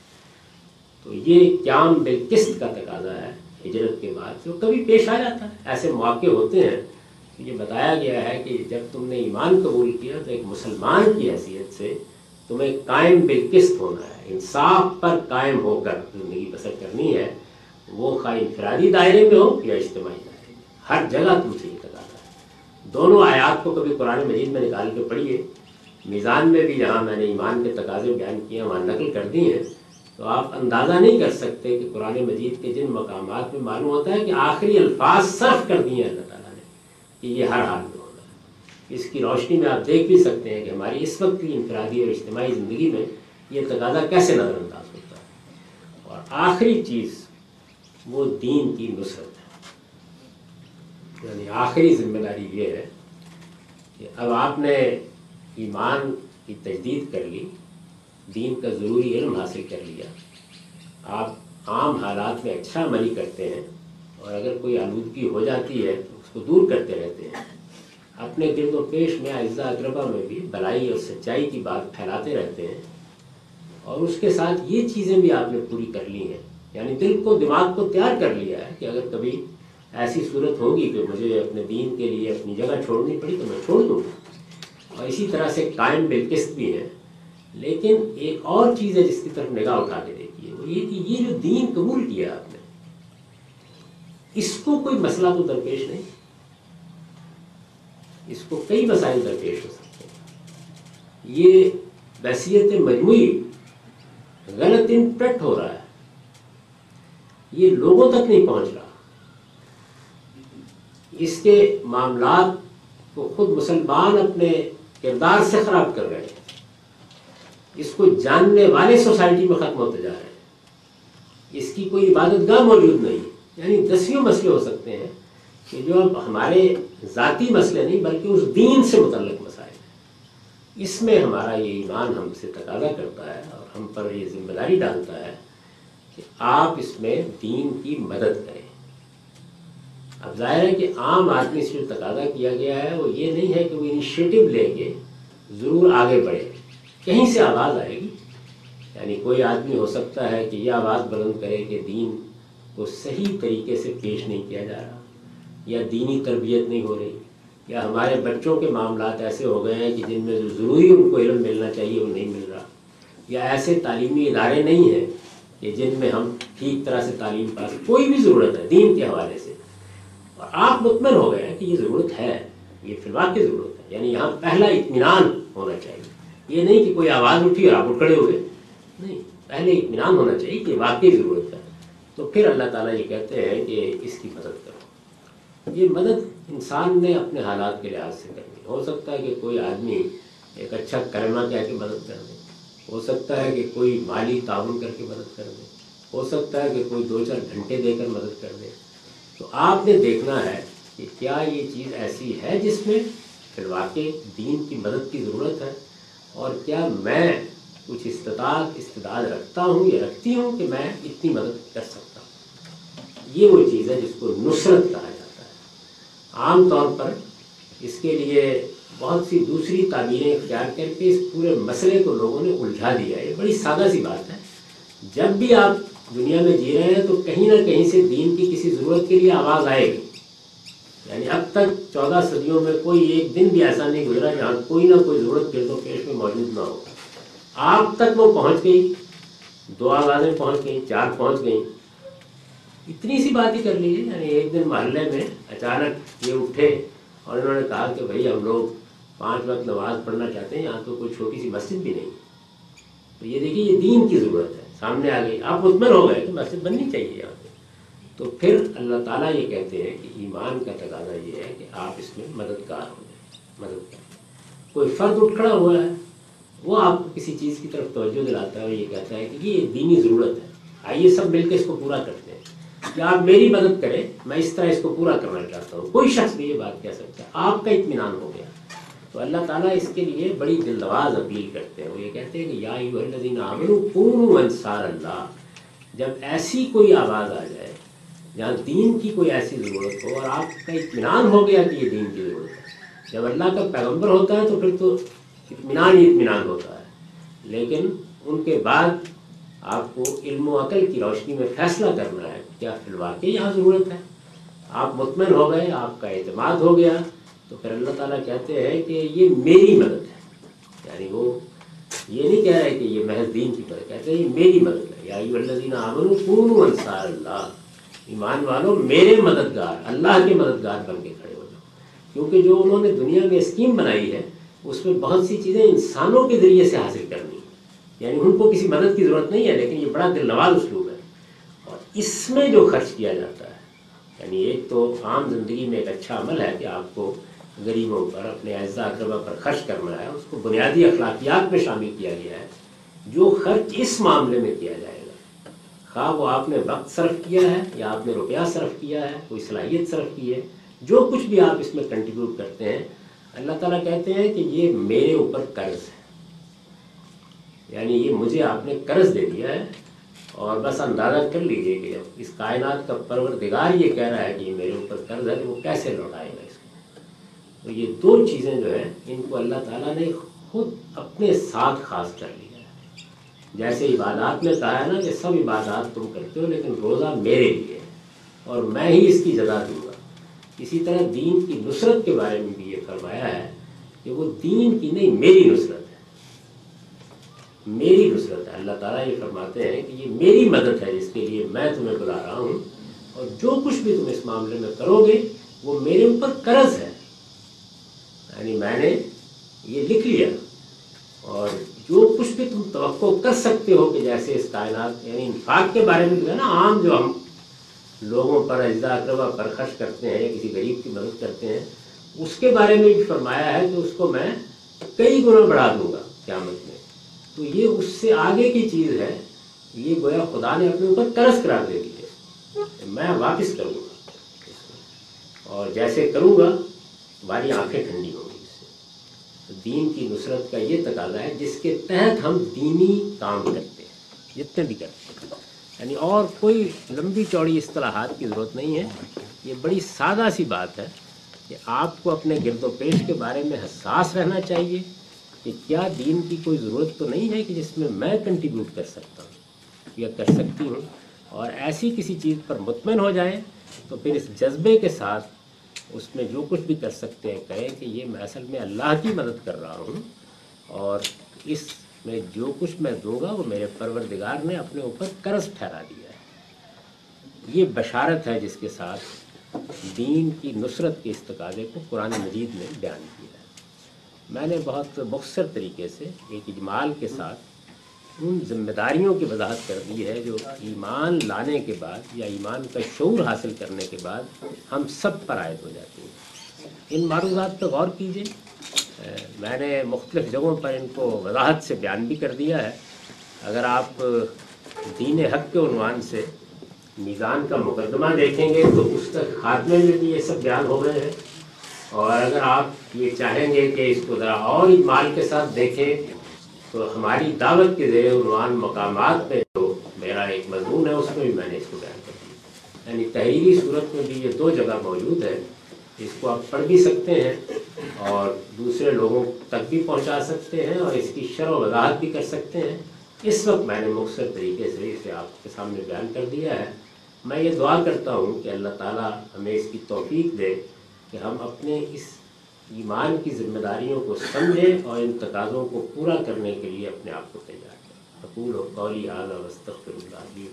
تو یہ قیام بالقسط کا تقاضا ہے ہجرت کے بعد، جو کبھی پیش آ جاتا ہے. ایسے مواقع ہوتے ہیں. یہ بتایا گیا ہے کہ جب تم نے ایمان قبول کیا تو ایک مسلمان کی حیثیت سے تمہیں قائم بالقسط ہونا ہے، انصاف پر قائم ہو کر زندگی بسر کرنی ہے. وہ خواہ انفرادی دائرے میں ہو یا اجتماعی دائرے میں، ہر جگہ تم سے یہ تقاضا ہے. دونوں آیات کو کبھی قرآن مجید میں نکال کے پڑھیے. میزان میں بھی جہاں میں نے ایمان کے تقاضے بیان کیے ہیں وہاں نقل کر دی ہیں، تو آپ اندازہ نہیں کر سکتے کہ قرآن مجید کے جن مقامات میں معلوم ہوتا ہے کہ آخری الفاظ صرف کر دیے ہیں اللہ تعالیٰ نے کہ یہ ہر حال میں ہونا ہے. اس کی روشنی میں آپ دیکھ بھی سکتے ہیں کہ ہماری اس وقت کی انفرادی اور اجتماعی زندگی میں یہ تقاضا کیسے نظر انداز ہوتا ہے. اور آخری چیز وہ دین کی نصرت ہے. یعنی آخری ذمہ داری یہ ہے کہ اب آپ نے ایمان کی تجدید کر لی، دین کا ضروری علم حاصل کر لیا، آپ عام حالات میں اچھا عملی کرتے ہیں، اور اگر کوئی آلودگی ہو جاتی ہے تو اس کو دور کرتے رہتے ہیں. اپنے گرد و پیش میں اعزاء اقربا میں بھی بھلائی اور سچائی کی بات پھیلاتے رہتے ہیں. اور اس کے ساتھ یہ چیزیں بھی آپ نے پوری کر لی ہیں، یعنی دل کو دماغ کو تیار کر لیا ہے کہ اگر کبھی ایسی صورت ہوگی کہ مجھے اپنے دین کے لیے اپنی جگہ چھوڑنی پڑی تو میں چھوڑ دوں گا. اور اسی طرح سے قائم بالقسط بھی ہے. لیکن ایک اور چیز ہے جس کی طرف نگاہ اٹھا کے دیکھیے، وہ یہ کہ یہ جو دین قبول کیا آپ نے، اس کو کوئی مسئلہ تو درپیش نہیں، اس کو کئی مسائل درپیش ہو سکتے ہیں. یہ بحثیت مجموعی غلط انٹرپریٹ ہو رہا ہے، یہ لوگوں تک نہیں پہنچ رہا. اس کے معاملات کو خود مسلمان اپنے کردار سے خراب کر رہے ہیں. اس کو جاننے والے سوسائٹی میں ختم ہوتے جا رہے ہیں. اس کی کوئی عبادت گاہ موجود نہیں. یعنی دسیوں مسئلے ہو سکتے ہیں کہ جو اب ہمارے ذاتی مسئلے نہیں بلکہ اس دین سے متعلق مسائل ہیں. اس میں ہمارا یہ ایمان ہم سے تقاضا کرتا ہے اور ہم پر یہ ذمہ داری ڈالتا ہے کہ آپ اس میں دین کی مدد کریں. اب ظاہر ہے کہ عام آدمی سے جو تقاضا کیا گیا ہے وہ یہ نہیں ہے کہ وہ انیشیٹو لے کے ضرور آگے بڑھے. کہیں سے آواز آئے گی. یعنی کوئی آدمی ہو سکتا ہے کہ یہ آواز بلند کرے کہ دین کو صحیح طریقے سے پیش نہیں کیا جا رہا، یا دینی تربیت نہیں ہو رہی، یا ہمارے بچوں کے معاملات ایسے ہو گئے ہیں کہ جن میں جو ضروری ان کو علم ملنا چاہیے وہ نہیں مل رہا، یا ایسے تعلیمی ادارے نہیں ہیں کہ جن میں ہم ٹھیک طرح سے تعلیم پاس. کوئی بھی ضرورت ہے دین کے حوالے سے اور آپ مطمئن ہو گئے ہیں کہ یہ ضرورت ہے، یہ فی الواقع کی ضرورت ہے، یعنی یہاں پہلا اطمینان ہونا چاہیے، یہ نہیں کہ کوئی آواز اٹھی اور آپ اٹھ کھڑے ہوئے، نہیں، پہلے اطمینان ہونا چاہیے کہ واقعی ضرورت ہے، تو پھر اللہ تعالیٰ یہ کہتے ہیں کہ اس کی مدد کرو۔ یہ مدد انسان نے اپنے حالات کے لحاظ سے کرنی، ہو سکتا ہے کہ کوئی آدمی ایک اچھا کلمہ کہہ کے مدد کر دے، ہو سکتا ہے کہ کوئی مالی تعاون کر کے مدد کر دے، ہو سکتا ہے کہ کوئی دو چار گھنٹے دے کر مدد کر دے، تو آپ نے دیکھنا ہے کہ کیا یہ چیز ایسی ہے جس میں فی الواقع دین کی مدد کی ضرورت ہے، اور کیا میں کچھ استطاعت استعداد رکھتا ہوں یا رکھتی ہوں کہ میں اتنی مدد کر سکتا ہوں۔ یہ وہ چیز ہے جس کو نصرت کہا جاتا ہے۔ عام طور پر اس کے لیے بہت سی دوسری تعبیریں اختیار کر کے اس پورے مسئلے کو لوگوں نے الجھا دیا ہے۔ یہ بڑی سادہ سی بات ہے، جب بھی آپ دنیا میں جی رہے ہیں تو کہیں نہ کہیں سے دین کی کسی ضرورت کے لیے آواز آئے گی، یعنی اب تک چودہ صدیوں میں کوئی ایک دن بھی ایسا نہیں گزرا جہاں کوئی نہ کوئی ضرورت گرد و پیش میں موجود نہ ہو، آپ تک وہ پہنچ گئی، دو آوازیں پہنچ گئیں، چار پہنچ گئیں، اتنی سی بات ہی کر لیجیے، یعنی ایک دن محلے میں اچانک یہ اٹھے اور انہوں نے کہا کہ بھائی ہم لوگ پانچ وقت نماز پڑھنا چاہتے ہیں، یہاں تو کوئی چھوٹی سی مسجد بھی نہیں، تو یہ دیکھیے یہ دین کی ضرورت ہے، سامنے آ گئی، آپ مطمئن ہو گئے کہ مسجد بننی چاہیے یہاں پہ، تو پھر اللہ تعالیٰ یہ کہتے ہیں کہ ایمان کا تقاضا یہ ہے کہ آپ اس میں مددگار ہو جائیں، مدد کریں۔ کوئی فرد اٹھ کھڑا ہوا ہے، وہ آپ کو کسی چیز کی طرف توجہ دلاتا ہے اور یہ کہتا ہے کہ یہ دینی ضرورت ہے، آئیے سب مل کے اس کو پورا کرتے ہیں، کہ آپ میری مدد کریں، میں اس طرح اس کو پورا کرنا چاہتا ہوں، کوئی شخص بھی یہ بات کہہ سکتا ہے، آپ کا اطمینان ہو گیا، تو اللہ تعالیٰ اس کے لیے بڑی دلنواز اپیل کرتے ہیں، وہ یہ کہتے ہیں کہ یا ایھا الذین آمنوا کونوا انصار اللہ، جب ایسی کوئی آواز آ جائے جہاں دین کی کوئی ایسی ضرورت ہو اور آپ کا اطمینان ہو گیا کہ یہ دین کی ضرورت ہے، جب اللہ کا پیغمبر ہوتا ہے تو پھر تو اطمینان ہی اطمینان ہوتا ہے، لیکن ان کے بعد آپ کو علم و عقل کی روشنی میں فیصلہ کرنا ہے کیا فی الواقع یہاں ضرورت ہے، آپ مطمئن ہو گئے، آپ کا اعتماد ہو گیا، تو پھر اللہ تعالیٰ کہتے ہیں کہ یہ میری مدد ہے، یعنی وہ یہ نہیں کہہ رہے کہ یہ محض دین کی مدد، کہتے ہیں یہ میری مدد ہے، یا ایھا الذین آمنوا کونوا انصار اللہ، ایمان والو میرے مددگار، اللہ کے مددگار بن کے کھڑے ہو جاؤ، کیونکہ جو انہوں نے دنیا میں اسکیم بنائی ہے اس میں بہت سی چیزیں انسانوں کے ذریعے سے حاصل کرنی ہے، یعنی ان کو کسی مدد کی ضرورت نہیں ہے، لیکن یہ بڑا دل نواز اسلوب ہے، اور اس میں جو خرچ کیا جاتا ہے، یعنی ایک تو عام زندگی میں ایک اچھا عمل ہے کہ آپ کو غریبوں پر، اپنے اعزاء اقربا پر خرچ کرنا ہے، اس کو بنیادی اخلاقیات میں شامل کیا گیا ہے، جو خرچ اس معاملے میں کیا جائے گا، خواہ وہ آپ نے وقت صرف کیا ہے یا آپ نے روپیہ صرف کیا ہے، کوئی صلاحیت صرف کی ہے، جو کچھ بھی آپ اس میں کنٹریبیوٹ کرتے ہیں، اللہ تعالیٰ کہتے ہیں کہ یہ میرے اوپر قرض ہے، یعنی یہ مجھے آپ نے قرض دے دیا ہے، اور بس اندازہ کر لیجئے کہ جب اس کائنات کا پروردگار یہ کہہ رہا ہے کہ یہ میرے اوپر قرض ہے تو وہ کیسے لوٹائے گا اس کو۔ تو یہ دو چیزیں جو ہیں ان کو اللہ تعالیٰ نے خود اپنے ساتھ خاص کر لیا ہے، جیسے عبادات میں کہا ہے نا کہ سب عبادات تم کرتے ہو لیکن روزہ میرے لیے ہے اور میں ہی اس کی جزا دوں گا، اسی طرح دین کی نصرت کے بارے میں بھی یہ فرمایا ہے کہ وہ دین کی نہیں میری نصرت ہے، میری نصرت ہے، اللہ تعالیٰ یہ فرماتے ہیں کہ یہ میری مدد ہے جس کے لیے میں تمہیں بلا رہا ہوں، اور جو کچھ بھی تم اس معاملے میں کرو گے وہ میرے اوپر قرض ہے، یعنی میں نے یہ لکھ لیا، اور جو کچھ بھی تم توقع کر سکتے ہو کہ جیسے اس کائنات، یعنی انفاق کے بارے میں جو ہے نا عام جو ہم لوگوں پر اعزاء اقربا پر خرچ کرتے ہیں یا کسی غریب کی مدد کرتے ہیں، اس کے بارے میں بھی فرمایا ہے کہ اس کو میں کئی گنا بڑھا دوں گا قیامت میں، تو یہ اس سے آگے کی چیز ہے، یہ گویا خدا نے اپنے اوپر قرض قرار دے دی ہے، میں واپس کروں گا، اور جیسے کروں گا تمہاری آنکھیں ٹھنڈی ہوں گی اس سے۔ تو دین کی نصرت کا یہ تقاضا ہے جس کے تحت ہم دینی کام کرتے ہیں، جتنے بھی کرتے ہیں، یعنی اور کوئی لمبی چوڑی اصطلاحات کی ضرورت نہیں ہے، یہ بڑی سادہ سی بات ہے کہ آپ کو اپنے گرد و پیش کے بارے میں حساس رہنا چاہیے کہ کیا دین کی کوئی ضرورت تو نہیں ہے کہ جس میں میں کنٹریبیوٹ کر سکتا ہوں یا کر سکتی ہوں، اور ایسی کسی چیز پر مطمئن ہو جائیں تو پھر اس جذبے کے ساتھ اس میں جو کچھ بھی کر سکتے ہیں کہیں کہ یہ میں اصل میں اللہ کی مدد کر رہا ہوں، اور اس میں جو کچھ میں دوں گا وہ میرے پروردگار نے اپنے اوپر قرض ٹھہرا دیا ہے۔ یہ بشارت ہے جس کے ساتھ دین کی نصرت کے اس تقاضے کو قرآن مجید میں بیان کیا ہے۔ میں نے بہت مختصر طریقے سے ایک اجمال کے ساتھ ان ذمہ داریوں کی وضاحت کر دی ہے جو ایمان لانے کے بعد یا ایمان کا شعور حاصل کرنے کے بعد ہم سب پر عائد ہو جاتی ہیں۔ ان معروضات پہ غور کیجیے، میں نے مختلف جگہوں پر ان کو وضاحت سے بیان بھی کر دیا ہے۔ اگر آپ دین حق کے عنوان سے میزان کا مقدمہ دیکھیں گے تو اس تک خاتمے میں بھی یہ سب بیان ہو گئے ہیں، اور اگر آپ یہ چاہیں گے کہ اس کو ذرا اور اجمال کے ساتھ دیکھیں تو ہماری دعوت کے زیر عنوان مقامات میں جو میرا ایک مضمون ہے اس میں بھی میں نے اس کو بیان کر دیا، یعنی تحریری صورت میں بھی یہ دو جگہ موجود ہے۔ اس کو آپ پڑھ بھی سکتے ہیں اور دوسرے لوگوں تک بھی پہنچا سکتے ہیں اور اس کی شرح و وضاحت بھی کر سکتے ہیں۔ اس وقت میں نے مختصر طریقے سے اسے آپ کے سامنے بیان کر دیا ہے۔ میں یہ دعا کرتا ہوں کہ اللہ تعالیٰ ہمیں اس کی توفیق دے کہ ہم اپنے اس ایمان کی ذمہ داریوں کو سمجھیں اور ان تقاضوں کو پورا کرنے کے لیے اپنے آپ کو تیار کریں۔ اقول قولی ھذا واستغفر اللہ لی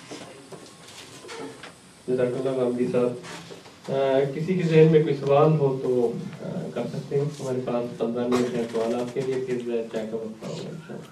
جزاک اللہ غامدی صاحب۔ کسی کے ذہن میں کوئی سوال ہو تو کر سکتے ہیں، ہمارے پاس پندرہ منٹ ہے سوال آپ کے لیے، پھر چائے کا وقت ہوگا انشاءاللہ۔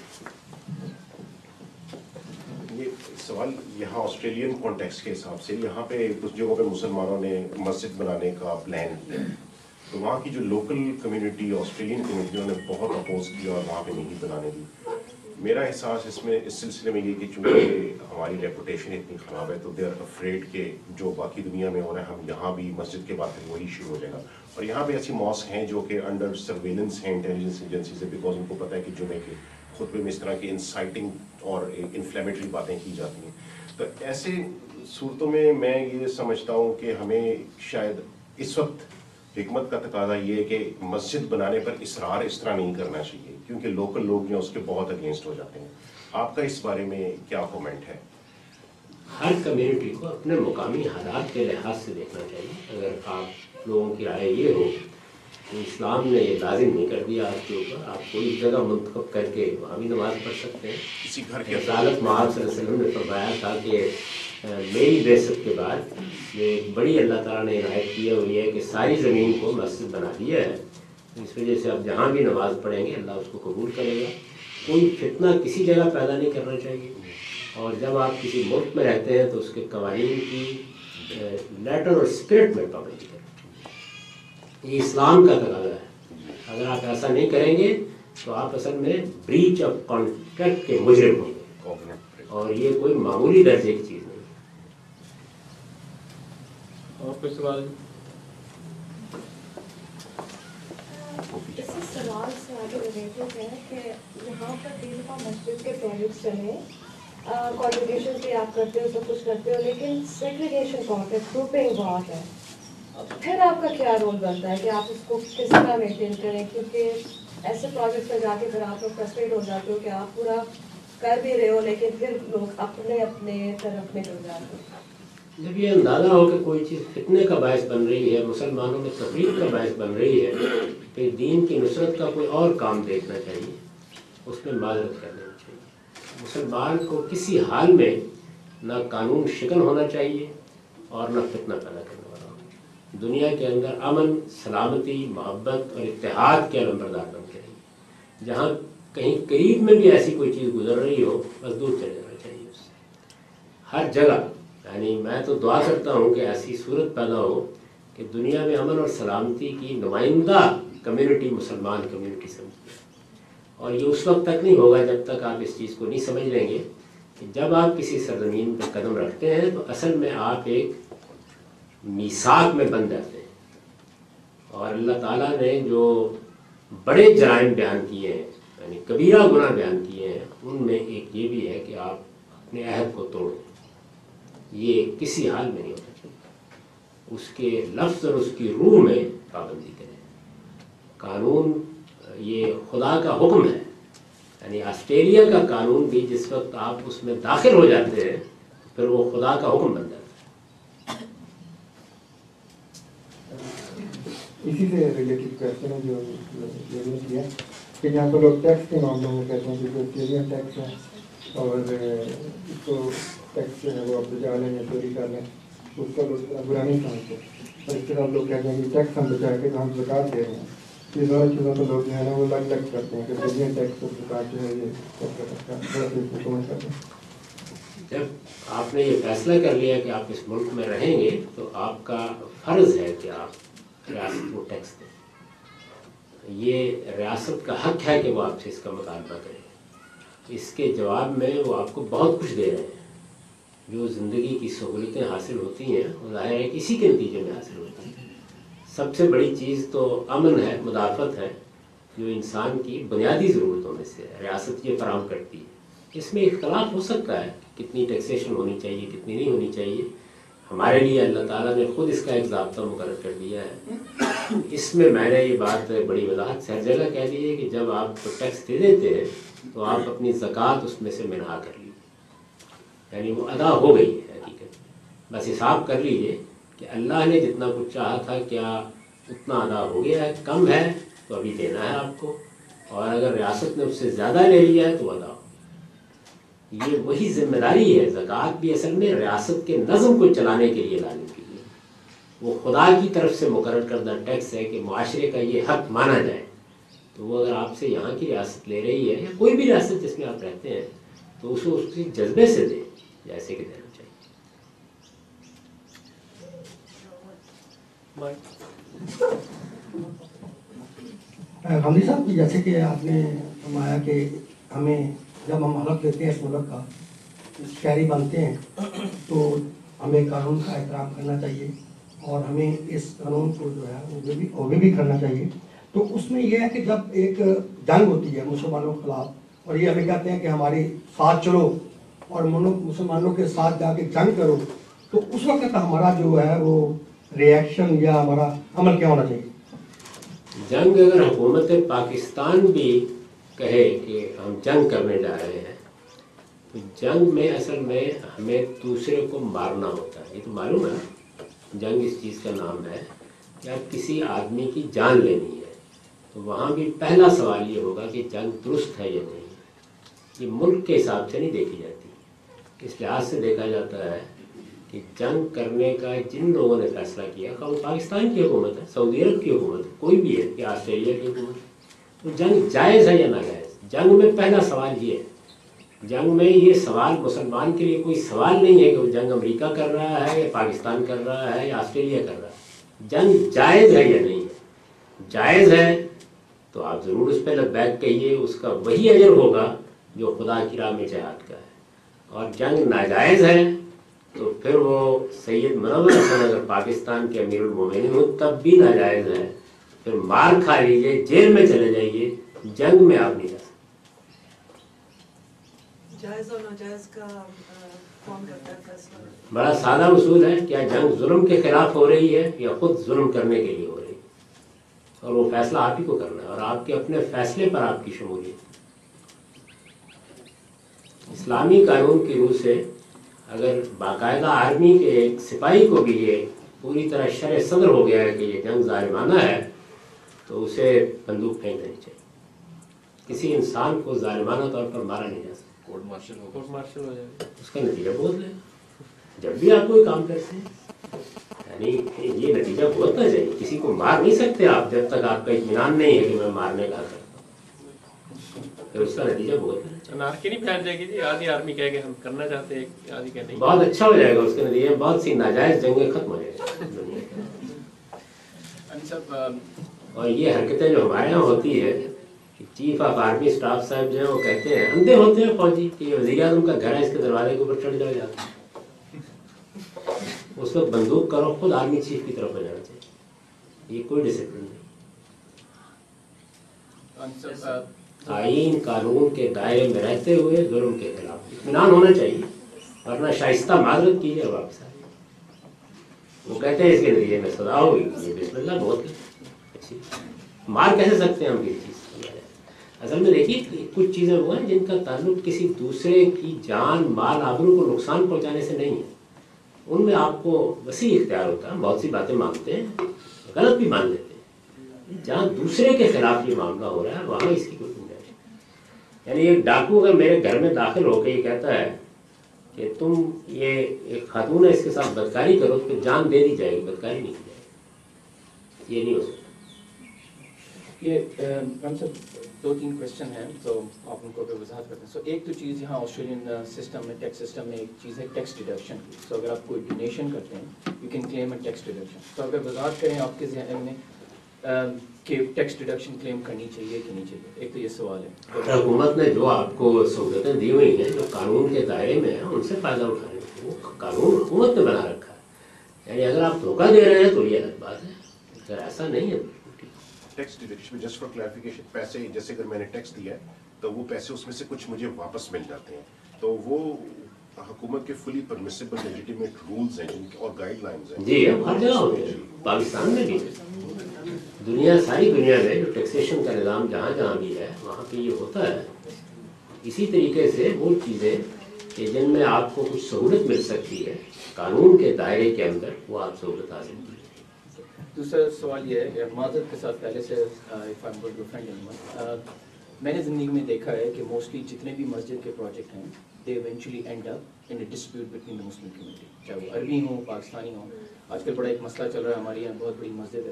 یہ سوال یہاں آسٹریلین کانٹیکس کے حساب سے، یہاں پہ کچھ جگہوں پہ مسلمانوں نے مسجد بنانے کا پلان کیا، تو وہاں کی جو لوکل کمیونٹی آسٹریلین کمیونٹی انہوں نے بہت اپوز کیا اور وہاں پہ نہیں بنانے دی۔ میرا احساس اس میں اس سلسلے میں یہ کہ چونکہ ہماری ریپوٹیشن اتنی خراب ہے تو دے آر افریڈ کہ جو باقی دنیا میں ہو رہا ہے ہم یہاں بھی مسجد کے بعد وہی شروع ہو جائے گا، اور یہاں پہ ایسی ماسک ہیں جو کہ انڈر سرویلنس ہیں انٹیلیجنس ایجنسی سے، بیکاز ان کو پتہ ہے کہ جمعے کے خطبے میں اس طرح کی انسائٹنگ اور انفلیمیٹری باتیں کی جاتی ہیں۔ تو ایسے صورتوں میں میں یہ سمجھتا ہوں کہ ہمیں شاید اس وقت حکمت کا تقاضا یہ ہے کہ مسجد بنانے پر اصرار اس طرح نہیں کرنا چاہیے، کیونکہ لوکل لوگ جو اس کے بہت اگینسٹ ہو جاتے ہیں۔ آپ کا اس بارے میں کیا کومنٹ ہے؟ ہر کمیونٹی کو اپنے مقامی حالات کے لحاظ سے دیکھنا چاہیے۔ اگر آپ لوگوں کی رائے یہ ہو کہ اسلام نے یہ لازم نہیں کر دیا آپ کے اوپر، آپ کوئی جگہ منتخب کر کے وہاں بھی نماز پڑھ سکتے ہیں۔ کسی گھر کے رسالت محمد صلی اللہ علیہ وسلم نے فرمایا تھا کہ میری بعثت کے بعد یہ ایک بڑی اللہ تعالیٰ نے عنایت کی ہے، وہ یہ ہے کہ ساری زمین کو مسجد بنا دیا ہے، اس وجہ سے آپ جہاں بھی نماز پڑھیں گے اللہ اس کو قبول کرے گا۔ کوئی فتنہ کسی جگہ پیدا نہیں کرنا چاہیے، اور جب آپ کسی ملک میں رہتے ہیں تو اس کے قوانین کی لیٹر اور اسپرٹ میں پابندی کریں، یہ اسلام کا تقاضا ہے۔ اگر آپ ایسا نہیں کریں گے تو آپ اصل میں بریچ آف کانٹریکٹ کے مجرم ہوں گے، اور یہ کوئی معمولی درجے کی چیز نہیں۔ اور کوئی سوال؟ اسی سوال سے آگے ریلیٹڈ ہے کہ یہاں پر دین کا مسجد کے پروجیکٹس چلیں، کانٹریبیوشن بھی آپ کرتے ہو، سب کچھ کرتے ہو، لیکن سیگریگیشن بہت ہے، گروپنگ بہت ہے، پھر آپ کا کیا رول بنتا ہے کہ آپ اس کو کس طرح مینٹین کریں؟ کیونکہ ایسے پروجیکٹ میں جا کے پھر آپ لوگ فرسٹریٹ ہو جاتے ہو کہ آپ پورا کر بھی رہے ہو لیکن پھر لوگ اپنے اپنے طرف نکل جاتے ہیں۔ جب یہ اندازہ ہو کہ کوئی چیز فتنے کا باعث بن رہی ہے، مسلمانوں میں تفریق کا باعث بن رہی ہے، پھر دین کی نصرت کا کوئی اور کام دیکھنا چاہیے، اس میں معذرت کر دینی چاہیے۔ مسلمان کو کسی حال میں نہ قانون شکن ہونا چاہیے اور نہ فتنہ پیدا کرنے والا ہونا۔ دنیا کے اندر امن، سلامتی، محبت اور اتحاد کے علمبردار بن کے رہیے۔ جہاں کہیں قریب میں بھی ایسی کوئی چیز گزر رہی ہو بس دور چلے جانا چاہیے اس سے، ہر جگہ۔ یعنی میں تو دعا کرتا ہوں کہ ایسی صورت پیدا ہو کہ دنیا میں امن اور سلامتی کی نمائندہ کمیونٹی مسلمان کمیونٹی سمجھتی ہے، اور یہ اس وقت تک نہیں ہوگا جب تک آپ اس چیز کو نہیں سمجھ لیں گے کہ جب آپ کسی سرزمین پر قدم رکھتے ہیں تو اصل میں آپ ایک میثاق میں بند جاتے ہیں، اور اللہ تعالیٰ نے جو بڑے جرائم بیان کیے ہیں، یعنی کبیرہ گناہ بیان کیے ہیں، ان میں ایک یہ بھی ہے کہ آپ اپنے عہد کو توڑیں۔ یہ کسی حال میں نہیں ہونا چاہیے، اس کے لفظ اور اس کی روح میں پابندی کریں۔ قانون یہ خدا کا حکم ہے، یعنی آسٹریلیا کا قانون بھی جس وقت آپ اس میں داخل ہو جاتے ہیں پھر وہ خدا کا حکم بن جاتا ہے۔ اسی سے ریلیٹڈ کویشچن ہے جو جو نے کیا کہ یہاں پر لوگ ٹیکس کے معاملوں میں کہتے ہیں کہ آسٹریلین ٹیکس ہے اور اس کو ٹیکس جو ہے وہ آپ بجا لیں یا چوری کر لیں، उसका लोग बुरा नहीं समझते, और इसके बाद लोग कहते हैं कि टैक्स हम बचा के हम ज़कात दे रहे हैं। ये दोनों चीज़ों को लोग जो है ना वो अलग अलग करते हैं कि दुनिया टैक्स और ज़कात जो है ये समझ करते हैं। जब आपने ये फैसला कर लिया कि आप इस मुल्क में रहेंगे तो आपका फ़र्ज़ है कि आप रियासत को टैक्स दें। ये रियासत का हक है कि वो आपसे इसका मुतालबा करें। इसके जवाब में वो आपको बहुत कुछ दे रहे हैं। जो ज़िंदगी की सहूलतें हासिल होती हैं वो ज़ाहिर है कि इसी के नतीजे में हासिल होती हैं। सबसे बड़ी चीज़ तो अमन है, मुदाफ़त है, जो इंसान की बुनियादी ज़रूरतों में से है। रियासत ये फराहम करती है। इसमें इख्तलाफ हो सकता है कितनी टैक्सेशन होनी चाहिए, कितनी नहीं होनी चाहिए। हमारे लिए अल्लाह ताला ने खुद इसका एक ज़ाब्ता मुकर्रर कर दिया है। इसमें मैंने ये बात बड़ी वजाहत से हर जगह कह दी है कि जब आप टैक्स दे देते हैं तो आप अपनी ज़कात उसमें से मिन्हा कर लीजिए, यानी वो अदा हो गई है हकीकत। बस हिसाब कर लीजिए कि अल्लाह ने जितना कुछ चाहा था क्या उतना अदा हो गया है, कम है तो अभी देना है आपको, और अगर रियासत ने उससे ज़्यादा ले लिया है तो अदा हो। ये वही जिम्मेदारी है। ज़कात भी असल में रियासत के नज़म को चलाने के लिए लाने के लिए, वो खुदा की तरफ से मुकर्रर करदा टैक्स है कि मुआशरे का ये हक माना जाए। तो वो अगर आपसे यहाँ की रियासत ले रही है या कोई भी रियासत जिसमें आप रहते हैं तो उसको उसकी जज्बे से दे जैसे कि देना चाहिए। हामिद साहब, जैसे कि आपने फरमाया कि हमें जब हम हलफ लेते हैं इस मुल्क का, शहरी बनते हैं, तो हमें कानून का एहतराम करना चाहिए और हमें इस कानून को जो है वो भी ओबे भी करना चाहिए। तो उसमें यह है कि जब एक जंग होती है मुसलमानों के खिलाफ और ये हमें कहते हैं कि हमारे साथ चलो और मुसलमानों के साथ जाके जंग करो, तो उस वक्त हमारा जो है वो रिएक्शन या हमारा अमल क्या होना चाहिए? जंग अगर हुकूमत पाकिस्तान भी कहे कि हम जंग करने जा रहे हैं तो जंग में असल में हमें दूसरे को मारना होता है। ये तो मालूम है ना, जंग इस चीज़ का नाम है कि अब किसी आदमी की जान लेनी है। तो वहाँ भी पहला सवाल ये होगा कि जंग दुरुस्त है या नहीं। ये मुल्क के हिसाब से नहीं देखी जाती, इस लिहाज से देखा जाता है कि जंग करने का जिन लोगों ने फैसला किया, वो पाकिस्तान की हुकूमत है, सऊदी अरब की हुकूमत है, कोई भी है, या ऑस्ट्रेलिया की हुकूमत है, तो जंग जायज़ है या नाजायज़। जंग में पहला सवाल ये है, जंग में ये सवाल मुसलमान के लिए कोई सवाल नहीं है कि वो जंग अमेरिका कर रहा है या पाकिस्तान कर रहा है या ऑस्ट्रेलिया कर रहा है। जंग जायज़ है या नहीं है। जायज़ है तो आप ज़रूर उस पर लब्बैक कहिए, उसका वही अजर होगा जो खुदा की राह में जिहाद का है। और जंग नाजायज़ है तो फिर वो सैयद मुनव्वर हसन अगर पाकिस्तान के अमीरुल मोमिनीन हो तब भी नाजायज़ है, फिर मार खा लीजिए, जेल में चले जाइए, जंग में आप नहीं जा सकते। जायज़ और नाजायज़ का कौन करता है फैसला? बड़ा सादा उसूल है, क्या जंग जुल्म के खिलाफ हो रही है या खुद जुल्म करने के लिए हो रही है, और वो फैसला आप ही को करना है और आपके अपने फैसले पर आपकी शमूलियत। इस्लामी कानून की रूह से अगर बाकायदा आर्मी के एक सिपाही को भी ये पूरी तरह शर सदर हो गया है कि ये जंग जालिमाना है तो उसे बंदूक फेंक देनी चाहिए। किसी इंसान को जालिमाना तौर पर मारा नहीं जा सकता, कोर्ट मार्शल हो कोर्ट मार्शल हो जाएगा, उसका नतीजा भुगत लेगा। जब भी आप कोई काम करते हैं यानी ये नतीजा भुगतना चाहिए। किसी को मार नहीं सकते आप जब तक आपका इत्मीनान नहीं है कि मैं मारने का करता हूँ, फिर उसका नतीजा भुगतना। अनारकी नहीं फैल जाएगी जी, आधी आर्मी कह के हम करना चाहते हैं, आधी कह नहीं। बहुत अच्छा हो जाएगा, उसके नतीजे में बहुत सी नाजायज जंगें खत्म हो जाएगी। और ये हरकतें जो हमारे यहाँ होती है कि चीफ ऑफ आर्मी स्टाफ साहब जो है वो कहते हैं, अंधे होते हैं फौजी कि वज़ीर आज़म का घर है, इसके दरवाजे के ऊपर चढ़ जाओ जाते हैं। उस वक्त बंदूक करो खुद आर्मी चीफ की तरफ हो जाना चाहिए। ये कोई डिसिप्लिन नहीं। आईन कानून के दायरे में रहते हुए जुल्म के खिलाफ इत्मीनान होना चाहिए, वरना शाइस्ता माजरत कीजिए और वापस आइए। वो कहते हैं इसके नतीजे में सजा होगी, ये बिस्मिल्लाह बहुत अच्छी। मार कैसे सकते हैं हम किसी चीज़? असल में देखिए कुछ चीज़ें वो हैं जिनका ताल्लुक किसी दूसरे की जान माल आबरू को नुकसान पहुँचाने से नहीं है, उनमें आपको वसी इख्तियार होता है। बहुत सी बातें मानते हैं, गलत भी मान लेते हैं। जहाँ दूसरे के खिलाफ ये मामला हो रहा है वहाँ इसकी कोई गुंजाइश नहीं। यानी एक डाकू अगर मेरे घर में दाखिल होकर ये कहता है کہ تم یہ ایک خاتون ہے اس کے ساتھ بدکاری کرو تو جان دے دی جائے گی, بدکاری نہیں کی جائے گی, یہ نہیں ہو سکتا. یہ ہم سب دو تین کوشچن ہیں تو آپ ان کو وضاحت کرتے ہیں. سو ایک تو چیز یہاں آسٹریلین سسٹم میں ٹیکس سسٹم میں ایک چیز ہے ٹیکس ڈیڈکشن کی. سو اگر آپ کوئی ڈونیشن کرتے ہیں you can claim a tax deduction. تو اگر وضاحت کریں آپ کے ذہن میں کہ ٹیکس ڈیڈکشن کلیم کرنی چاہیے کہ نہیں چاہیے, ایک تو یہ سوال ہے. حکومت نے جو آپ کو سہولتیں دی ہوئی ہیں جو قانون کے دائرے میں ہیں ان سے فائدہ اٹھانے وہ قانون حکومت نے بنا رکھا ہے. یعنی اگر آپ دھوکہ دے رہے ہیں تو یہ الگ بات ہے, اگر ایسا نہیں ہے. Tax deduction just for clarification, پیسے جیسے اگر میں نے ٹیکس دیا ہے تو وہ پیسے اس میں سے کچھ مجھے واپس مل جاتے ہیں, تو وہ حکومت کے فلی پرمیسیبل لیجیٹیمیٹ رولز ہیں جن کے اور گائیڈ لائنز ہیں. جی ہر جگہ ہوتے ہیں, پاکستان میں بھی, دنیا ساری دنیا میں جو ٹیکسیشن کا نظام جہاں جہاں بھی ہے وہاں پہ یہ ہوتا ہے. اسی طریقے سے وہ چیزیں کہ جن میں آپ کو کچھ سہولت مل سکتی ہے قانون کے دائرے کے اندر وہ آپ سہولت حاصل کیجیے. دوسرا سوال یہ ہے معذرت کے ساتھ پہلے سے میں نے زندگی میں دیکھا ہے کہ موسٹلی جتنے بھی مسجد کے پروجیکٹ ہیں they eventually end up in a dispute between the Muslim community, چاہے وہ عربی ہوں پاکستانی ہوں. آج کل بڑا ایک مسئلہ چل رہا ہے ہمارے یہاں, بہت بڑی مسجد ہے.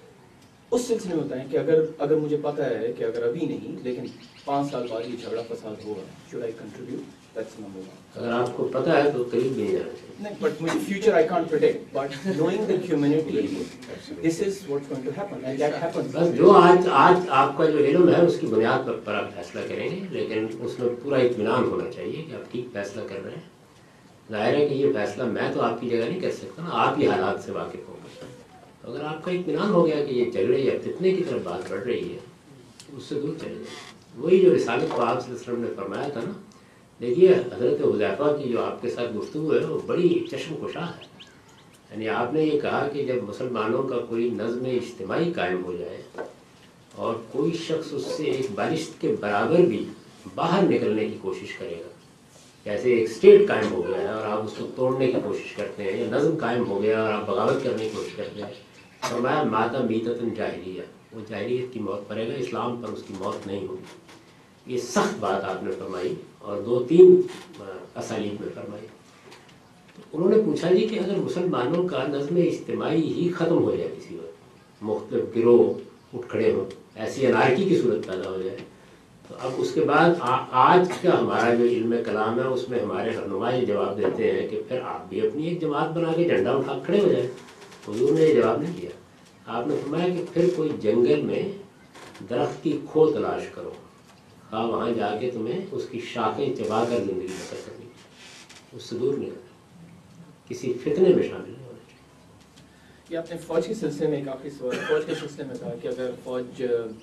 اس سلسلے میں ہوتا ہے کہ اگر اگر مجھے پتہ ہے کہ اگر ابھی نہیں لیکن پانچ سال بعد یہ جھگڑا فساد ہوگا, should I contribute? That's number one. اگر آپ کو پتہ ہے تو قریب نہیں جانا چاہیے. نہیں, بٹ مجھے future I can't predict, but knowing the humanity this is what's going to happen and that happens. بس جو آج آج آپ کا جو علم ہے اس کی بنیاد پر پر آپ فیصلہ کریں گے, لیکن اس میں پورا اطمینان ہونا چاہیے کہ آپ ٹھیک فیصلہ کر رہے ہیں. ظاہر ہے کہ یہ فیصلہ میں تو آپ کی جگہ نہیں کر سکتا نا, آپ ہی حالات سے واقف ہوں گے. اگر آپ کا اطمینان ہو گیا کہ یہ جھگڑے یا فتنے کی طرف بات بڑھ رہی ہے تو اس سے دور چلے جائیں. وہی جو رسالت کو آپ صلی اللہ علیہ وسلم نے فرمایا تھا نا, دیکھیے حضرت حذیفہ کی جو آپ کے ساتھ گفتگو ہے وہ بڑی چشم کشا ہے. یعنی آپ نے یہ کہا کہ جب مسلمانوں کا کوئی نظم اجتماعی قائم ہو جائے اور کوئی شخص اس سے ایک بالشت کے برابر بھی باہر نکلنے کی کوشش کرے گا, جیسے ایک اسٹیٹ قائم ہو گیا ہے اور آپ اس کو توڑنے کی کوشش کرتے ہیں, یا نظم قائم ہو گیا اور آپ بغاوت کرنے کی کوشش کرتے ہیں, فرمایا ماتا میتتن جاہلیہ, وہ جاہلیت کی موت پڑے گا, اسلام پر اس کی موت نہیں ہوگی. یہ سخت بات آپ نے فرمائی اور دو تین اسالیب میں فرمائی. انہوں نے پوچھا جی کہ اگر مسلمانوں کا نظم اجتماعی ہی ختم ہو جائے کسی وقت, مختلف گروہ اٹھ کھڑے ہوں, ایسی انارکی کی صورت پیدا ہو جائے, تو اب اس کے بعد آج کا ہمارا جو علم کلام ہے اس میں ہمارے رہنما یہ جواب دیتے ہیں کہ پھر آپ بھی اپنی ایک جماعت بنا کے جھنڈا اٹھا کھڑے ہو جائیں. حضور نے یہ جواب نہیں دیا. آپ نے فرمایا کہ پھر کوئی جنگل میں درخت کی کھو تلاش کرو, ہاں وہاں جا کے تمہیں اس کی شاخیں چبا کر زندگی بسر کرنی, اس سے دور نہیں ہونا, کسی فتنے میں شامل نہیں ہونا چاہیے. یہ آپ نے فوج کے سلسلے میں ایک آخری سوال, فوج کے سلسلے میں کہا کہ اگر فوج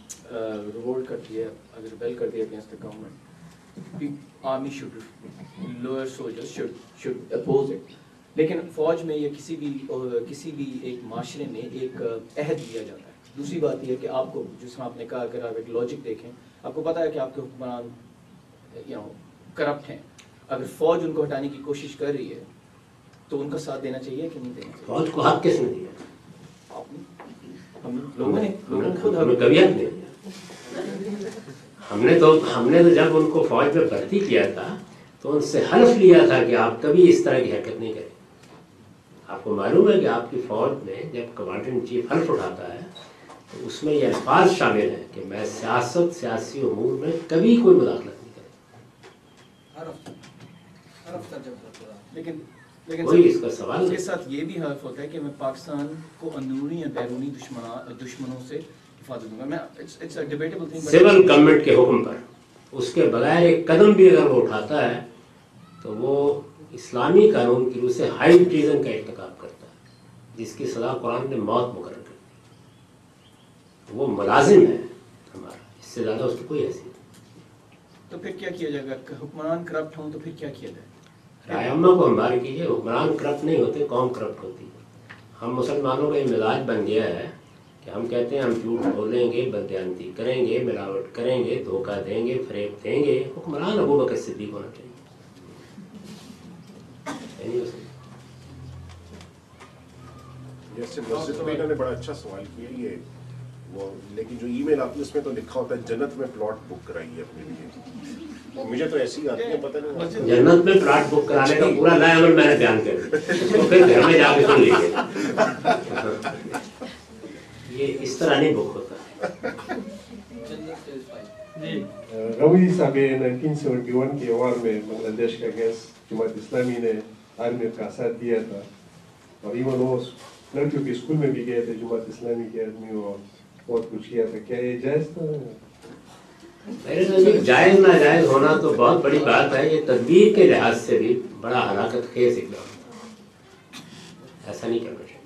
ریوولٹ کرتی ہے, اگر ریبیل کرتی ہے against the government, army should lower soldiers should should oppose it. لیکن فوج میں یا کسی بھی کسی بھی ایک معاشرے میں ایک عہد دیا جاتا ہے. دوسری بات یہ ہے کہ آپ کو جس میں آپ نے کہا اگر آپ ایک لاجک دیکھیں, آپ کو پتہ ہے کہ آپ کے حکمران یو نو کرپٹ ہیں, اگر فوج ان کو ہٹانے کی کوشش کر رہی ہے تو ان کا ساتھ دینا چاہیے کہ نہیں دینا چاہیے؟ فوج کو حق کس نے دیا؟ ہم لوگوں نے لوگوں نے خود ہمیں کبھی حق نہیں دیا. ہم نے تو ہم نے تو جب ان کو فوج میں بھرتی کیا تھا تو ان سے حلف لیا تھا کہ آپ کبھی اس طرح کی حرکت نہیں کریں. آپ کو معلوم ہے کہ آپ کی فوج میں جب کمانڈر ان چیف حلف اٹھاتا ہے تو اس میں یہ الفاظ شامل ہیں کہ میں سیاست سیاسی امور میں کبھی کوئی مداخلت نہیں کروں. لیکن لیکن کوئی اس کا سوال اس کے ساتھ یہ بھی حلف ہوتا ہے کہ میں پاکستان کو اندرونی یا بیرونی دشمنوں سے حفاظت دوں گا. میں it's a debatable thing. Civil government کے حکم پر اس کے بغیر ایک قدم بھی اگر وہ اٹھاتا ہے تو وہ اسلامی قانون کی روح سے ہائی ٹریزن کا ارتکاب کرتا ہے, جس کی سزا قرآن نے موت مقرر کر دی. وہ ملازم ہے ہمارا, اس سے زیادہ اس کی کوئی حیثیت نہیں. تو پھر کیا کیا جائے گا؟ حکمران کرپٹ ہوں تو پھر کیا کیا جائے؟ رائے عامہ کو ہمبار کیجیے, حکمران کرپٹ نہیں ہوتے, قوم کرپٹ ہوتی ہے. ہم مسلمانوں کا یہ مزاج بن گیا ہے کہ ہم کہتے ہیں ہم جھوٹ بولیں گے, بددیانتی کریں گے, ملاوٹ کریں گے, دھوکہ دیں گے, فریب دیں گے. حکمران ابو بکر صدیق ہونا چاہیے. جیسے مسجد میں انہوں نے بڑا اچھا سوال کیا, یہ وہ لیکن جو ای میل آتی ہے اس میں تو لکھا ہوتا ہے جنت میں پلاٹ بک کرائیے اپنے لیے. مجھے تو ایسی آتی ہے پتہ نہیں. جنت میں پلاٹ بک کرانے کا پورا لائے عمل میں نے بیان کر اس کو پھر گھر میں جا کے سن لیجیے. یہ اس طرح نہیں بک ہوتا. روی صاحب نائنٹین سیونٹی ون کے وار میں بنگلہ دیش کا گیس جماعت اسلامی نے آرمی کا ساتھ دیا تھا اور ایون وہ لڑکیوں کے اسکول میں بھی گئے تھے جماعت اسلامی کے آدمی اور بہت کچھ کیا تھا. کیا یہ جائز تھا؟ میرے نزدیک جائز ناجائز ہونا تو بہت بڑی بات ہے. یہ تدبیر کے لحاظ سے بھی بڑا ہلاکت خیز اقدام تھا. ایسا نہیں کرنا چاہیے.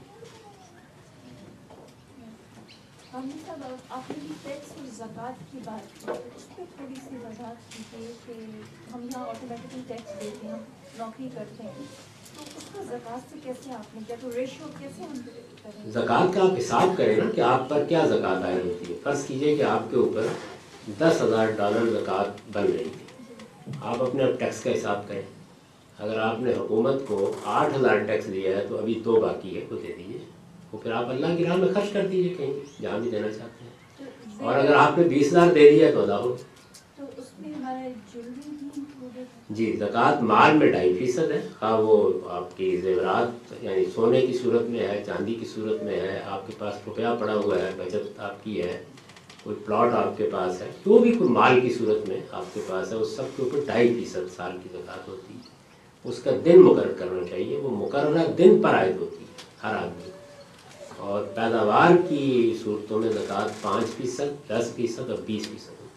آپ نے بھی ٹیکس اور زکوٰۃ کی بات کی, اس پہ تھوڑی سی وضاحت کیجیے کہ ہم یہاں آٹومیٹکلی ٹیکس دیتے ہیں, ہم نوکری کرتے ہیں, تو اس کا زکوٰۃ سے کیسے آپ نے کیا, تو ریشو کیسے ہم کریں؟ زکوٰۃ کا آپ حساب کریں نا کہ آپ پر کیا زکوٰۃ آئی ہوتی ہے. فرض کیجئے کہ آپ کے اوپر دس ہزار ڈالر زکوٰۃ بن رہی تھی. آپ اپنے ٹیکس کا حساب کریں. اگر آپ نے حکومت کو آٹھ ہزار ٹیکس دیا ہے تو ابھی دو باقی ہے, وہ دے دیجیے. وہ پھر آپ اللہ کی راہ میں خرچ کر دیجیے کہیں جہاں بھی دینا چاہتے ہیں. اور اگر آپ نے بیس ہزار دے دیا تو ادا ہو. تو اس میں ہمارا جویلری بھی انکلوڈ ہے؟ جی, زکوٰۃ مال میں ڈھائی فیصد ہے, خواہ وہ آپ کی زیورات یعنی سونے کی صورت میں ہے, چاندی کی صورت میں ہے, آپ کے پاس روپیہ پڑا ہوا ہے, بچت آپ کی ہے, کوئی پلاٹ آپ کے پاس ہے, جو بھی کوئی مال کی صورت میں آپ کے پاس ہے, اس سب کے اوپر ڈھائی فیصد سال کی زکوٰۃ ہوتی ہے. اس کا دن مقرر کرنا چاہیے, وہ مقررہ دن پر عائد ہوتی ہے ہر آدمی کو. اور پیداوار کی صورتوں میں زکوٰۃ پانچ فیصد, دس فیصد اور بیس فیصد ہوتی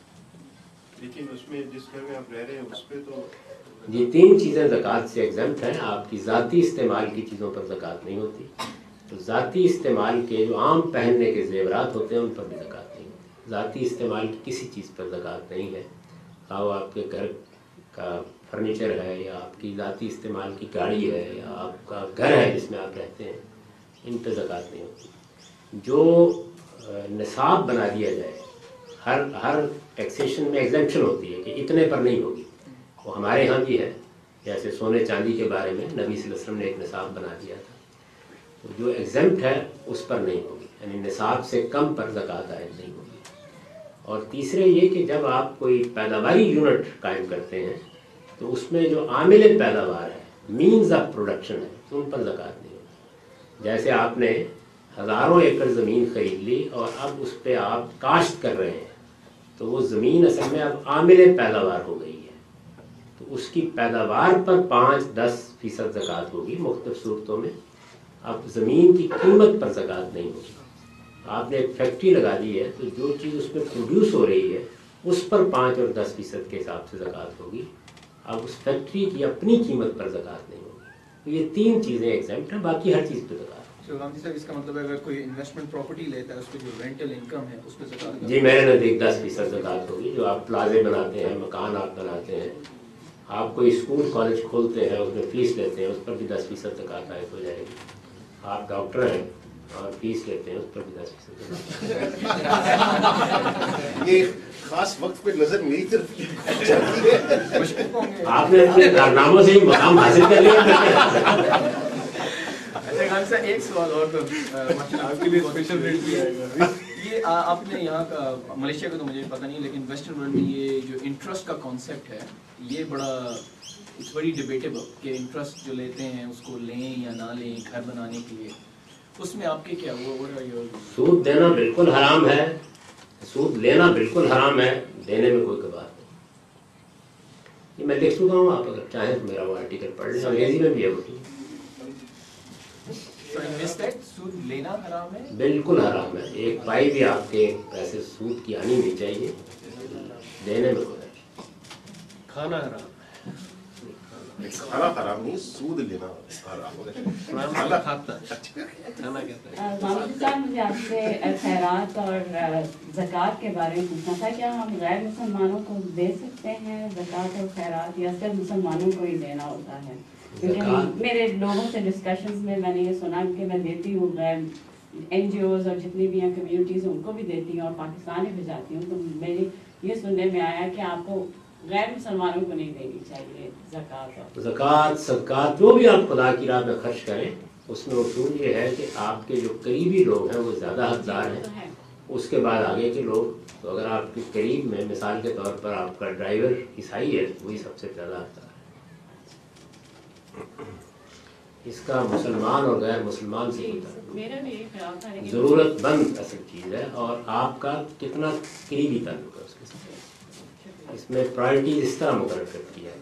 ہے. لیکن اس میں جس گھر میں آپ رہ رہے ہیں اس پہ تو جی تین چیزیں زکوٰۃ سے ایگزمپٹ ہیں. آپ کی ذاتی استعمال کی چیزوں پر زکوٰۃ نہیں ہوتی. تو ذاتی استعمال کے جو عام پہننے کے زیورات ہوتے ہیں ان پر بھی زکوٰۃ نہیں ہوتی. ذاتی استعمال کی کسی چیز پر زکوٰۃ نہیں ہے, خواہ وہ آپ کے گھر کا فرنیچر ہے یا آپ کی ذاتی استعمال کی گاڑی ہے یا آپ کا گھر ہے جس میں آپ رہتے ہیں, ان پہ زکوٰۃ نہیں ہوتی. جو نصاب بنا دیا جائے, ہر ہر ٹیکسیشن میں ایگزمپشن ہوتی ہے کہ اتنے پر نہیں ہوگی. وہ ہمارے ہاں بھی ہے, جیسے سونے چاندی کے بارے میں نبی صلی اللہ علیہ وسلم نے ایک نصاب بنا دیا تھا. تو جو ایگزمپٹ ہے اس پر نہیں ہوگی, یعنی نصاب سے کم پر زکوٰۃ عائد نہیں ہوگی. اور تیسرے یہ کہ جب آپ کوئی پیداواری یونٹ قائم کرتے ہیں تو اس میں جو عامل پیداوار ہے, مینز آف پروڈکشن ہے, تو ان پر زکوٰۃ نہیں ہوتی. جیسے آپ نے ہزاروں ایکڑ زمین خرید لی اور اب اس پہ آپ کاشت کر رہے ہیں, تو وہ زمین اصل میں اب عامل پیداوار ہو گئی ہے, تو اس کی پیداوار پر پانچ دس فیصد زکوٰۃ ہوگی مختلف صورتوں میں. اب زمین کی قیمت پر زکوٰۃ نہیں ہوگی. آپ نے ایک فیکٹری لگا دی ہے تو جو چیز اس میں پروڈیوس ہو رہی ہے اس پر پانچ اور دس فیصد کے حساب سے زکوٰۃ ہوگی. اب اس فیکٹری کی اپنی قیمت پر زکوٰۃ نہیں ہوگی. تو یہ تین چیزیں ایگزمپٹ ہیں, باقی ہر چیز پہ زکوٰۃ. غامدی صاحب, اس کا مطلب ہے اگر کوئی انویسٹمنٹ پراپرٹی لیتا ہے اس پہ جو رینٹل انکم ہے اس پہ زکوٰۃ؟ جی میرے نزدیک دس فیصد زکوٰۃ ہوگی. جو آپ پلازے بناتے ہیں, مکان آپ بناتے ہیں, آپ کوئی اسکول کالج کھولتے ہیں, اس میں فیس لیتے ہیں, اس پر بھی دس فیصد زکوٰۃ عائد ہو جائے گی. آپ ڈاکٹر ہیں اور فیس لیتے ہیں, اس پر بھی دس فیصد. یہ خاص وقت پہ نظر میری طرف آپ نے اپنے کارناموں سے ہی مقام حاصل کر لیا. ایک سوال اور, یہ آپ نے یہاں کا ملیشیا کا تو مجھے پتہ نہیں, لیکن ویسٹرن ورلڈ میں یہ جو انٹرسٹ کا کانسیپٹ ہے یہ بڑا اٹس ویری ڈیبیٹیبل کہ انٹرسٹ جو لیتے ہیں اس کو لیں یا نہ لیں گھر بنانے کے لیے. اس میں آپ کے کیا وہ سود دینا بالکل حرام ہے, سود لینا بالکل حرام ہے, دینے میں کوئی کباط نہیں. یہ میں لکھ چکا ہوں, آپ اگر چاہیں تو میرا وہ آرٹیکل پڑھ لیں, انگریزی میں بھی ہے. وہ سود لینا حرام ہے, بالکل حرام ہے. ایک پائی بھی آپ کے پیسے سود کی آنی نہیں چاہیے, دینے میں کوئی. کھانا حرام ہے, کھانا حرام نہیں, سود لینا حرام ہے. کھانا کھاتا ہے, کھانا کہتا ہے. غامدی صاحب, مجھے آپ سے خیرات اور زکوٰۃ کے بارے میں پوچھنا تھا. کیا ہم غیر مسلمانوں کو دے سکتے ہیں زکوٰۃ اور خیرات, یا صرف مسلمانوں کو ہی دینا ہوتا ہے؟ کیونکہ میرے لوگوں سے ڈسکشنز میں میں نے یہ سنا کہ میں دیتی ہوں غیر این جی اوز اور جتنی بھی ہیں کمیونٹیز ان کو بھی دیتی ہوں اور پاکستان میں بھیجاتی ہوں. تو میری یہ سننے میں آیا کہ آپ کو غیر مسلمانوں کو نہیں دینی چاہیے زکوٰۃ. زکوٰۃ صدقات جو بھی آپ خدا کی راہ میں خرچ کریں, اس میں اصول یہ ہے کہ آپ کے جو قریبی لوگ ہیں وہ زیادہ حقدار ہیں, اس کے بعد آگے کے لوگ. تو اگر آپ کے قریب میں مثال کے طور پر آپ کا ڈرائیور عیسائی ہے وہی سب سے زیادہ آتا ہے. اس کا مسلمان اور غیر مسلمان سے میرا بھی یہی خیال تھا ضرورت مند اصل چیز ہے اور آپ کا کتنا قریبی تعلق ہے اس کے ساتھ. اس میں پرائرٹیز اس طرح مقرر کرتی ہے.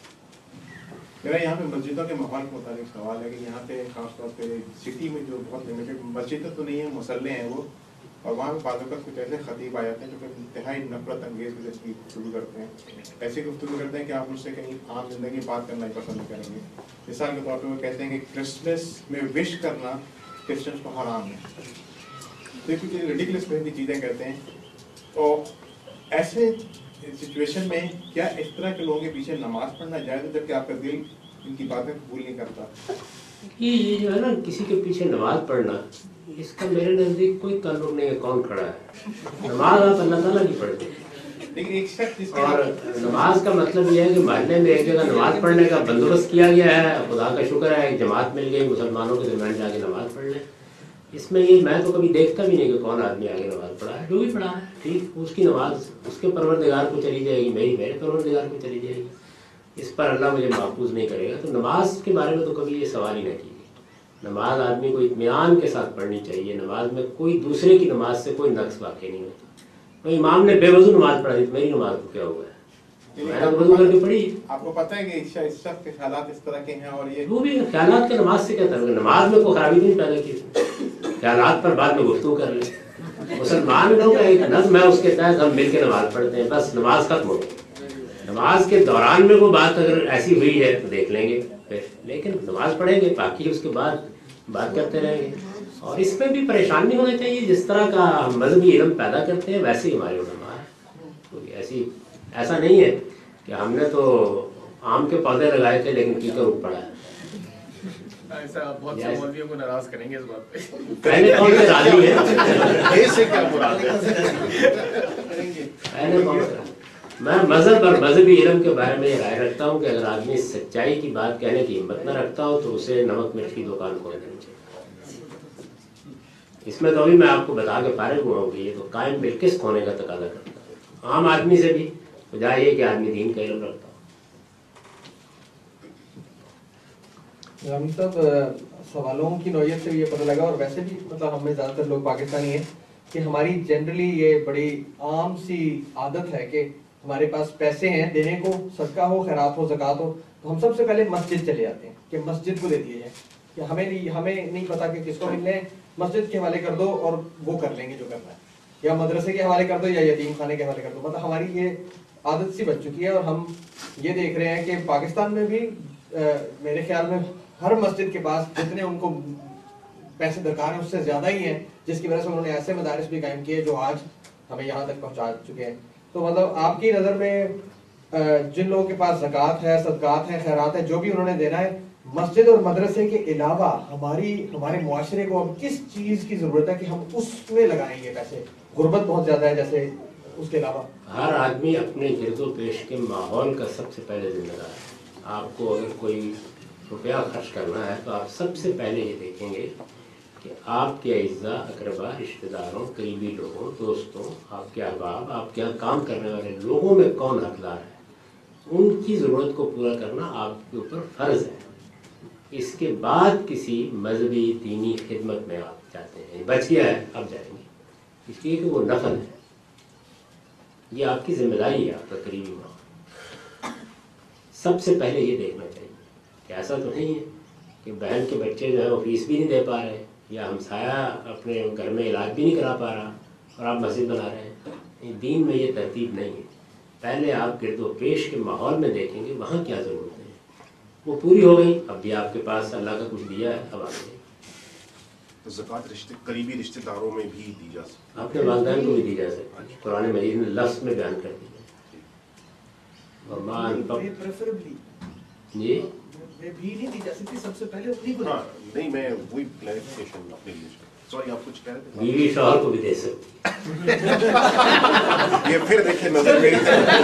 میرا یہاں پہ مسجدوں کے ماحول کے متعلق سوال ہے کہ یہاں پہ خاص طور پہ سٹی میں جو بہت لمیٹڈ مسجدیں تو نہیں ہیں مسلح ہیں وہ, اور وہاں پہ بعض اوقات کچھ ایسے خطیب آ جاتے ہیں جو کہ انتہائی نفرت انگیز گفتگو کرتے ہیں, ایسی گفتگو کرتے ہیں کہ آپ مجھ سے کہیں عام زندگی بات کرنا ہی پسند نہیں کریں گے. مثال کے طور پہ وہ کہتے ہیں کہ کرسمس میں وش کرنا کرسچنس کو حرام ہے. تو یہ کچھ ریڈیکولس قسم کی چیزیں کہتے ہیں. تو ایسے سچویشن میں کیا اس طرح کے لوگوں کے پیچھے نماز پڑھنا جائز ہے جبکہ آپ کا دل ان کی باتیں قبول نہیں کرتا؟ یہ جو ہے نا کسی کے پیچھے نماز پڑھنا, اس کا میرے نزدیک کوئی تعلق نہیں ہے کون کھڑا ہے. نماز آپ اللہ تعالیٰ کی پڑھتے ہیں, اور نماز کا مطلب یہ ہے کہ محلے میں ایک جگہ نماز پڑھنے کا بندوبست کیا گیا ہے, خدا کا شکر ہے ایک جماعت مل گئی مسلمانوں کے درمیان جا کے نماز پڑھ لیں. اس میں یہ میں تو کبھی دیکھتا بھی نہیں کہ کون آدمی آگے نماز پڑھا ہے. جو بھی پڑھا ہے ٹھیک, اس کی نماز اس کے پروردگار کو چلی جائے گی, میری میرے پروردگار کو چلی جائے گی, اس پر اللہ مجھے محفوظ نہیں کرے گا. تو نماز کے بارے میں تو کبھی یہ سوال ہی نہ کیجیے. نماز آدمی کو اطمینان کے ساتھ پڑھنی چاہیے. نماز میں کوئی دوسرے کی نماز سے کوئی نقص واقع نہیں ہوتا. تو امام نے بے وضو نماز پڑھا دی, میری نماز کو کیا ہوا ہے, میں نے وضو کر کے پڑھی. آپ کو پتہ ہے کہ اس شخص کے خیالات اس طرح کے ہیں, اور یہ وہ بھی خیالات کے نماز سے کیا تعلق ہے؟ نماز میں کوئی خرابی نہیں پیدا کی, خیالات پر بعد میں گفتگو کر لیں. مسلمان لوگ کا ایک نظم ہے, اس کے تحت ہم مل کے نماز پڑھتے ہیں, بس نماز ختم ہو گئی. نماز کے دوران میں وہ بات اگر ایسی ہوئی ہے تو دیکھ لیں گے پھر, لیکن نماز پڑھیں گے, باقی اس کے بعد بات کرتے رہیں گے. اور اس میں بھی پریشان نہیں ہونا چاہیے. جس طرح کا ہم مذہبی علم پیدا کرتے ہیں ویسے ہی ہمارے علماء ہیں. کوئی ایسی ایسا نہیں ہے کہ ہم نے تو آم کے پودے لگائے تھے لیکن کیکر اگ پڑا ہے. ایسا بہت سے مولویوں کو ناراض کریں گے اس بات پہ. پہلے کون سے راضی ہے, اس سے کیا مراد ہے؟ پہلے کون سے. میں مذہب اور مذہبی علم کے بارے میں یہ رائے رکھتا ہوں کہ اگر آدمی سچائی کی بات کہنے کی ہمت نہ رکھتا ہو تو اسے نمک مرچ کی دکان کھول دینی چاہیے. اس میں تو ابھی میں آپ کو بتا کے فارغ ہوا ہوں کہ یہ تو قائم بالکش ہونے کا تقاضا کرتا ہے. عام آدمی سے بھی وجہ یہ کہ آدمی دین کا علم رکھتا ہو. رامل صاحب, سوالوں کی نوعیت سے بھی یہ پتہ لگا, اور ویسے بھی مطلب ہمیں زیادہ تر لوگ پاکستانی ہیں کہ ہماری جنرلی یہ بڑی عام سی عادت ہے کہ ہمارے پاس پیسے ہیں دینے کو, صدقہ ہو, خیرات ہو, زکوٰۃ ہو, تو ہم سب سے پہلے مسجد چلے جاتے ہیں کہ مسجد کو دے دیے جائے. کہ ہمیں نہیں ہمیں نہیں پتا کہ کس کو ملنے ہیں, مسجد کے حوالے کر دو اور وہ کر لیں گے جو کرنا ہے, یا مدرسے کے حوالے کر دو یا یتیم خانے کے حوالے کر دو. مطلب ہماری یہ عادت سی بن چکی ہے, اور ہم یہ دیکھ رہے ہیں کہ پاکستان میں بھی میرے خیال میں ہر مسجد کے پاس جتنے ان کو پیسے درکار ہیں اس سے زیادہ ہی ہیں, جس کی وجہ سے انہوں نے ایسے مدارس بھی قائم کیے جو آج ہمیں یہاں تک پہنچا چکے ہیں. تو مطلب آپ کی نظر میں جن لوگوں کے پاس زکوٰۃ ہے, صدقات ہے, خیرات ہے, جو بھی انہوں نے دینا ہے, مسجد اور مدرسے کے علاوہ ہماری ہمارے معاشرے کو اب کس چیز کی ضرورت ہے کہ ہم اس میں لگائیں گے پیسے؟ غربت بہت زیادہ ہے جیسے, اس کے علاوہ ہر آدمی اپنے گرد و پیش کے ماحول کا سب سے پہلے ذمہ دار ہے. آپ کو اگر کوئی روپیہ خرچ کرنا ہے تو آپ سب سے پہلے یہ دیکھیں گے کہ آپ کے اعزاء, اقربا, رشتہ داروں, قریبی لوگوں, دوستوں, آپ کے احباب, آپ کے یہاں کام کرنے والے لوگوں میں کون حقدار ہے, ان کی ضرورت کو پورا کرنا آپ کے اوپر فرض ہے. اس کے بعد کسی مذہبی دینی خدمت میں آپ جاتے ہیں, بچ گیا ہے اب جائیں گے, اس لیے کہ وہ نفل ہے. یہ آپ کی ذمہ داری ہے, آپ کا قریبی ماحول. سب سے پہلے یہ دیکھنا چاہیے کہ ایسا تو نہیں ہے کہ بہن کے بچے جو ہیں وہ فیس بھی نہیں دے پا رہے, یا ہمسایہ اپنے گھر میں علاج بھی نہیں کرا پا رہا اور آپ مسجد بنا رہے ہیں. دین میں یہ ترتیب نہیں ہے. پہلے آپ گرد و پیش کے ماحول میں دیکھیں گے وہاں کیا ضرورت ہے, وہ پوری ہو گئی, اب بھی آپ کے پاس اللہ کا کچھ دیا ہے, اب آگے زکوٰۃ رشتے قریبی رشتے داروں میں بھی دی جا سکتی ہے, اپنے والدین کو بھی دی جا سکتی ہے. قرآن مجید نے لفظ میں بیان کر دی ہے. اور ماں جی بھی نہیں دی جا سکتی, سب سے پہلے اپنی کو. ہاں نہیں, میں وہی کلیریفیکیشن اپنے لیے. سوری, آپ کچھ کہہ رہے تھے. بیوی شوہر کو بھی دے سکتی یہ پھر دیکھیں نظر میری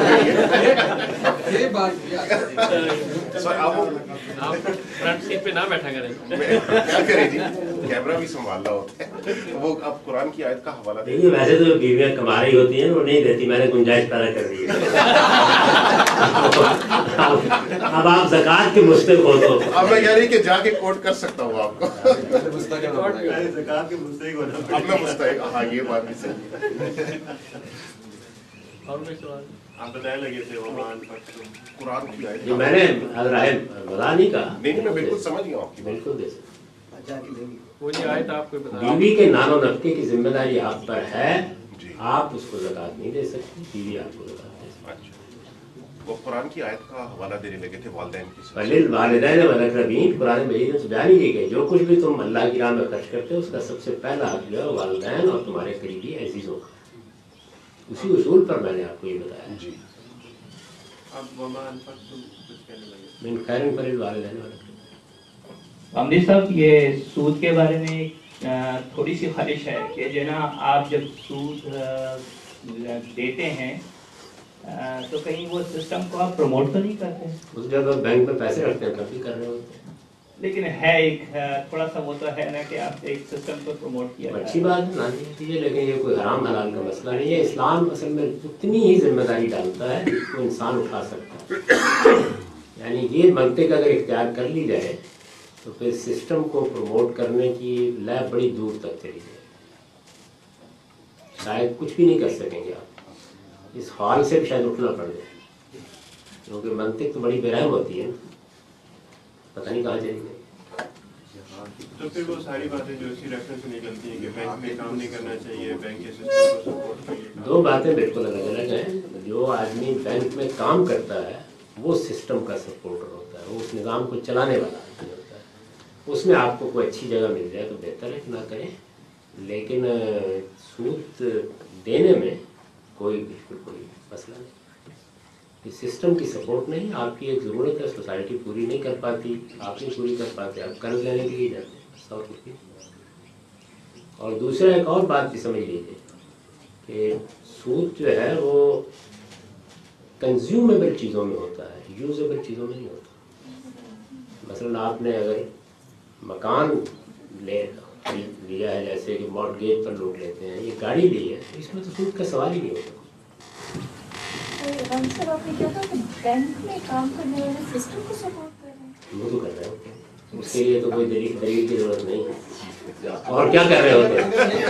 یہ بات سوری, آپ فرنٹ سیٹ پہ نہ بیٹھا کریں. کیا کریں جی, कैमरा भी संभालना होता है, तो वो अब कुरान की आयत का हवाला देखिए वैसे तो बीवियां कमा रही होती हैं, वो नहीं देती, मैंने गुंजाइश पैदा कर दी है। अब आप ज़कात के मुस्तहिक हो तो अब मैं कह रही कि जाके कोट कर सकता हूँ आपको। ज़कात के मुस्तहिक होना, अब मैं मुस्तहिक, हाँ ये बात भी सही है। और कोई सवाल? आप बताने लगे थे ओमान कुरान की आयत, ये मैंने राय बता नहीं कहा। नहीं नहीं मैं बिल्कुल समझ गया आपकी, बिल्कुल दे वो जो आयत आपको बता, बीवी के नानो नफ्के की जिम्मेदारी आप पर है, आप उसको ज़कात नहीं दे सकती, बीवी आपको ज़कात दे सकती। अच्छा, वो कुरान की आयत का हवाला देने लगे थे वालिदैन की। वलिल वालिदैन वल अक़रबीन, कुरान मजीद में बयान की गई, जो कुछ भी तुम अल्लाह की राह में खर्च करते हो उसका सबसे पहला हक जो है वालिदैन और तुम्हारे करीबी अजीजों का। उसी उसूल पर मैंने आपको ये बताया जी। अब वमान पर तुम कुछ कहने लगे। मिन खैरिन फलिल वालिदैन वल अक़रबीन। अमरी साहब, ये सूद के बारे में थोड़ी सी ख्वाहिश है कि जो ना आप जब सूद देते हैं तो कहीं वो सिस्टम को आप प्रमोट तो नहीं करते? उस जगह बैंक में पैसे रखते हैं तब भी कर रहे होते हैं, लेकिन है एक थोड़ा सा वो तो है ना कि आप एक सिस्टम को प्रमोट किया अच्छी बात है ना कीजिए, लेकिन ये कोई हराम हलाल का मसला नहीं है। इस्लाम असल में उतनी ही जिम्मेदारी डालता है जिसको इंसान उठा सकता है। यानी ये मंतिक अगर इख्तियार कर ली जाए तो फिर सिस्टम को प्रमोट करने की लय बड़ी दूर तक चली जाए, शायद कुछ भी नहीं कर सकेंगे आप। इस हॉल से भी शायद उठना पड़ जाए, क्योंकि मंतिक तो बड़ी बेरहम होती है, पता नहीं कहाँ चली गई। तो फिर वो सारी बातें जो इसी रेफरेंस में निकलती हैं कि बैंक में काम नहीं करना चाहिए, बैंक के सिस्टम को सपोर्ट करिए। दो बातें बिल्कुल अलग अलग हैं। जो आदमी बैंक में काम करता है वो सिस्टम का सपोर्टर होता है, वो उस निज़ाम को चलाने वाला आदमी होता है। उसमें आपको कोई अच्छी जगह मिल जाए तो बेहतर है कि ना करें, लेकिन सूद देने में कोई बिल्कुल कोई मसला नहीं। इस सिस्टम की सपोर्ट नहीं, आपकी एक ज़रूरत है, सोसाइटी पूरी नहीं कर पाती, आप नहीं पूरी कर पाते, आप कर्ज लेने के लिए जाते हैं, बस और कुछ नहीं। और दूसरा एक और बात भी समझ लीजिए कि सूद जो है वो कंज्यूमेबल चीज़ों में होता है, यूजेबल चीज़ों में नहीं होता। मसलन आपने अगर मकान ले लिया है, जैसे कि मॉर्टगेज पर लोग लेते हैं, ये गाड़ी ली है, इसमें तो सूद का सवाल ही नहीं होता। सर आपने क्या कहा कि बैंक में काम करने वाले सिस्टम को सपोर्ट कर रहे हैं? वो तो कर रहे होते हैं, उसके लिए तो कोई दलील दलील की जरूरत नहीं है। और क्या कर रहे होते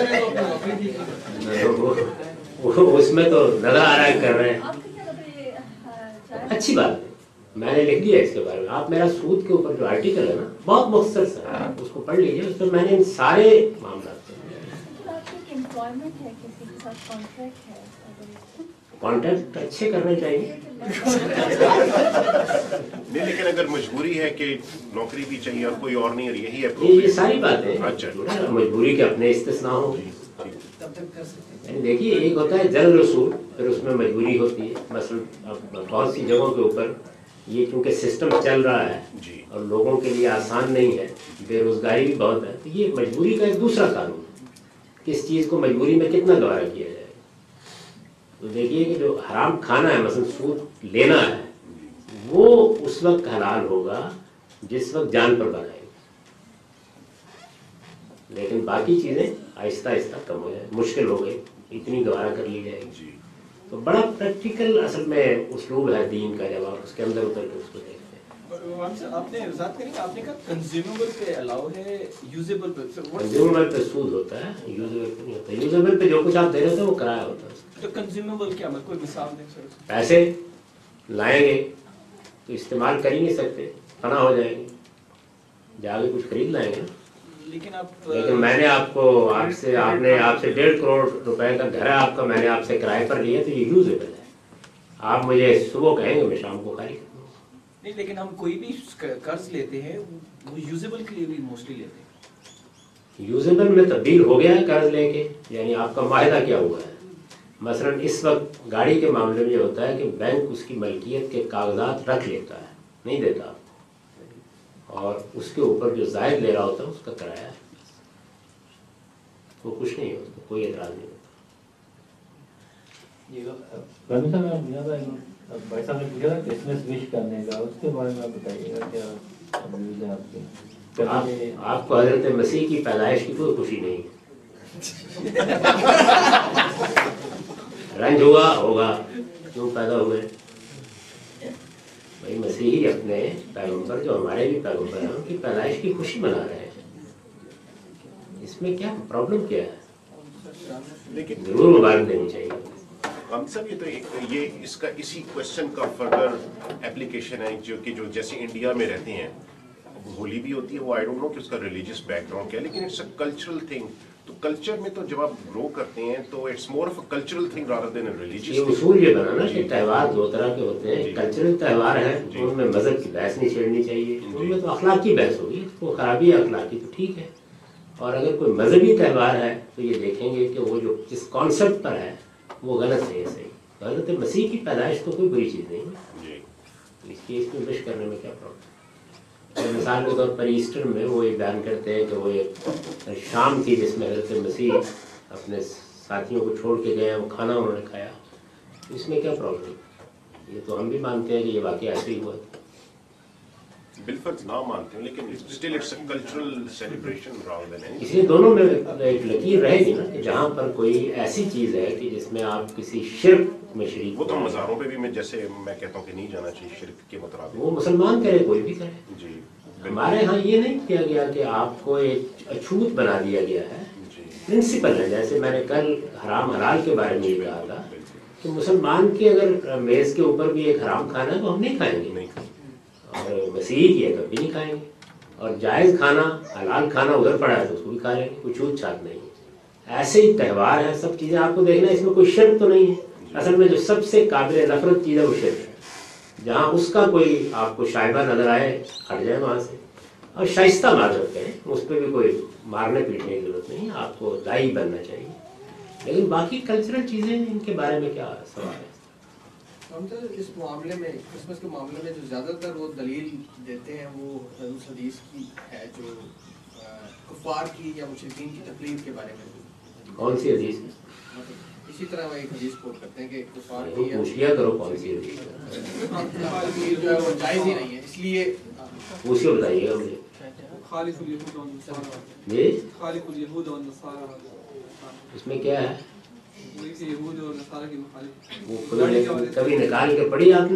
हैं वो, वो उसमें तो नजर आ रहा है कर रहे हैं। अच्छी बात है, मैंने लिख दिया इसके बारे में। आप मेरा सूद के ऊपर जो आर्टिकल है ना बहुत मुख्तसर सा है, उसको पढ़ लीजिए, उस पर मैंने इन सारे मामला एम्प्लॉयमेंट है, किसी के साथ कॉन्ट्रैक्ट है, कॉन्ट्रैक्ट अच्छे करने चाहिए। नहीं, लेकिन अगर मजबूरी है कि नौकरी भी चाहिए और कोई और नहीं है, यही है ये, ये सारी बातें अच्छा मजबूरी के अपने इस्तिस्ना हो। देखिए एक होता है जल रसूल, फिर उसमें मजबूरी होती है। मसलन अब बहुत सी जगहों के ऊपर ये क्योंकि सिस्टम चल रहा है और लोगों के लिए आसान नहीं है, बेरोजगारी भी बहुत है, तो ये मजबूरी का एक दूसरा कानून है, किस चीज़ को मजबूरी में कितना गवारा किया जाए। तो देखिए कि जो हराम खाना है, मसलन सूद लेना है, वो उस वक्त हलाल होगा जिस वक्त जान पर बनाएंगे, लेकिन बाकी चीज़ें आहिस्ता आहिस्ता कम हो जाए, मुश्किल हो गई, इतनी गवारा कर ली जाएगी। तो बड़ा प्रैक्टिकल असल में उस्लूब है दीन का, जब आप उसके अंदर उतर के उसको देखते हैं। आपने वज़ाहत करी, आपने कहा कंज्यूमेबल पे अलाउ है, यूजेबल पे कंज्यूमेबल पे सूद होता है, यूजेबल पे नहीं होता। यूजेबल पे जो कुछ आप दे रहे थे वो किराया होता है। तो कंज्यूमेबल क्या, मैं कोई मिसाल दें सर? पैसे लाएंगे तो इस्तेमाल कर ही नहीं सकते, फना हो जाएंगे, जाके कुछ खरीद लाएंगे। लेकिन आप लेकिन मैंने आपको आपसे आपने आपसे डेढ़ करोड़ रुपए का घर है आपका, मैंने आपसे किराए पर लिया, तो ये यूजेबल है। आप मुझे सुबह कहेंगे, मैं शाम को खाली कर दूँगा। नहीं, लेकिन हम कोई भी कर्ज लेते हैं वो यूजेबल के लिए भी मोस्टली लेते हैं। यूजेबल में तब्दील हो गया है कर्ज लेके, यानी आपका माहिदा क्या हुआ है। मसलन इस वक्त गाड़ी के मामले में ये होता है कि बैंक उसकी मलकियत के कागजात रख लेता है, नहीं देता, और उसके ऊपर जो जायद ले रहा होता है उसका किराया है, वो कुछ नहीं होता, कोई एतराज़ नहीं होता। भाई साहब ने पूछा था क्रिसमस विश करने का, उसके बारे में आप बताइएगा क्या व्यूज़ है आपके? آپ آپ کو حضرت مسیح کی پیدائش کی کوئی خوشی نہیں ہے. رنج ہوا ہوگا کیوں پیدا ہوئے. بھائی مسیحی اپنے پیغمبر جو ہمارے بھی پیغمبر ہیں ان کی پیدائش کی خوشی منا رہے ہیں. اس میں کیا پرابلم کیا ہے؟ لیکن ضرور مبارک دینی چاہیے. ہم سب یہ تو ایک یہ اس کا اسی کوشچن کا فردر اپلیکیشن ہے جو کہ جو جیسے انڈیا میں رہتے ہیں ہولی بھی ہوتی ہے وہ آئی ڈونٹ نو کہ اس کا ریلیجیس بیک گراؤنڈ کیا ہے لیکن اٹس اے کلچرل تھنگ. تو کلچر میں تو جب آپ گرو کرتے ہیں تو it's more of a cultural thing rather than a religious. یہ اصول یہ بنا نا کہ تہوار دو طرح کے ہوتے ہیں. کلچرل تہوار ہیں ان میں مذہب کی بحث نہیں چھیڑنی چاہیے. ان میں تو اخلاقی بحث ہوگی. وہ خرابی ہے اخلاقی تو ٹھیک ہے. اور اگر کوئی مذہبی تہوار ہے تو یہ دیکھیں گے کہ وہ جو جس کانسیپٹ پر ہے وہ غلط ہے. صحیح حضرت مسیح کی پیدائش تو کوئی بری چیز نہیں ہے. اس کی اس میں وش کرنے میں کیا پرابلم. مثال کے طور پر ایسٹر میں وہ یہ بیان کرتے ہیں کہ وہ ایک شام تھی جس میں حضرت مسیح اپنے ساتھیوں کو چھوڑ کے گئے, وہ کھانا انہوں نے کھایا. اس میں کیا پرابلم. یہ تو ہم بھی مانتے ہیں کہ یہ واقعہ ایسے ہی ہوا تھا. بالفرض نہ مانتے ہیں لیکن still it's a cultural celebration round than any. اس لیے دونوں میں ایک لکیر رہے گی نا کہ جہاں پر کوئی ایسی چیز ہے کہ جس میں آپ کسی شرک میں شریک. وہ تو مزاروں پہ بھی میں جیسے میں کہتا ہوں کہ نہیں جانا چاہیے شرک کے مطابق. وہ مسلمان کرے کوئی بھی کرے. جی ہمارے ہاں یہ نہیں کیا گیا کہ آپ کو ایک اچھوت بنا دیا گیا ہے. پرنسپل ہے. جیسے میں نے کل حرام حلال کے بارے میں یہ کہا تھا کہ مسلمان کے اگر میز کے اوپر بھی ایک حرام کھانا ہے تو ہم نہیں کھائیں گے, اور مسیحی کی ہے کبھی نہیں کھائیں گے. اور جائز کھانا حلال کھانا ادھر پڑا ہے تو اس کو بھی کھا لیں گے. کوئی چھوت چھات نہیں. ایسے ہی تہوار ہے, سب چیزیں آپ کو دیکھنا ہے. اس میں کوئی شرک تو نہیں ہے. اصل میں جو سب سے قابل نفرت چیز ہے وہ شرک ہے. جہاں اس کا کوئی آپ کو شائبہ نظر آئے ہٹ جائے وہاں سے, اور شائستہ معذرت کریں. اس پہ بھی کوئی مارنے پیٹنے کی ضرورت نہیں. آپ کو دائی بننا چاہیے. لیکن باقی کلچرل چیزیں ان کے بارے میں کیا سوال ہے. ہم تو اس معاملے میں کرسمس کے معاملے میں جو زیادہ تر وہ دلیل دیتے ہیں وہ اس حدیث کی ہے جو کفار کی یا مشرکین کی تقلید کے بارے میں. کون سی حدیث؟ اسی طرح وہ ایک حدیث کوٹ کرتے ہیں کہ کفار کی پوچھ لیا کرو کون سی حدیث جو ہے وہ جائز ہی نہیں ہے. اس لیے پوچھیے بتائیے گا مجھے. جی اس میں کیا ہے؟ وہ کبھی نکال کے پڑھی آپ نے؟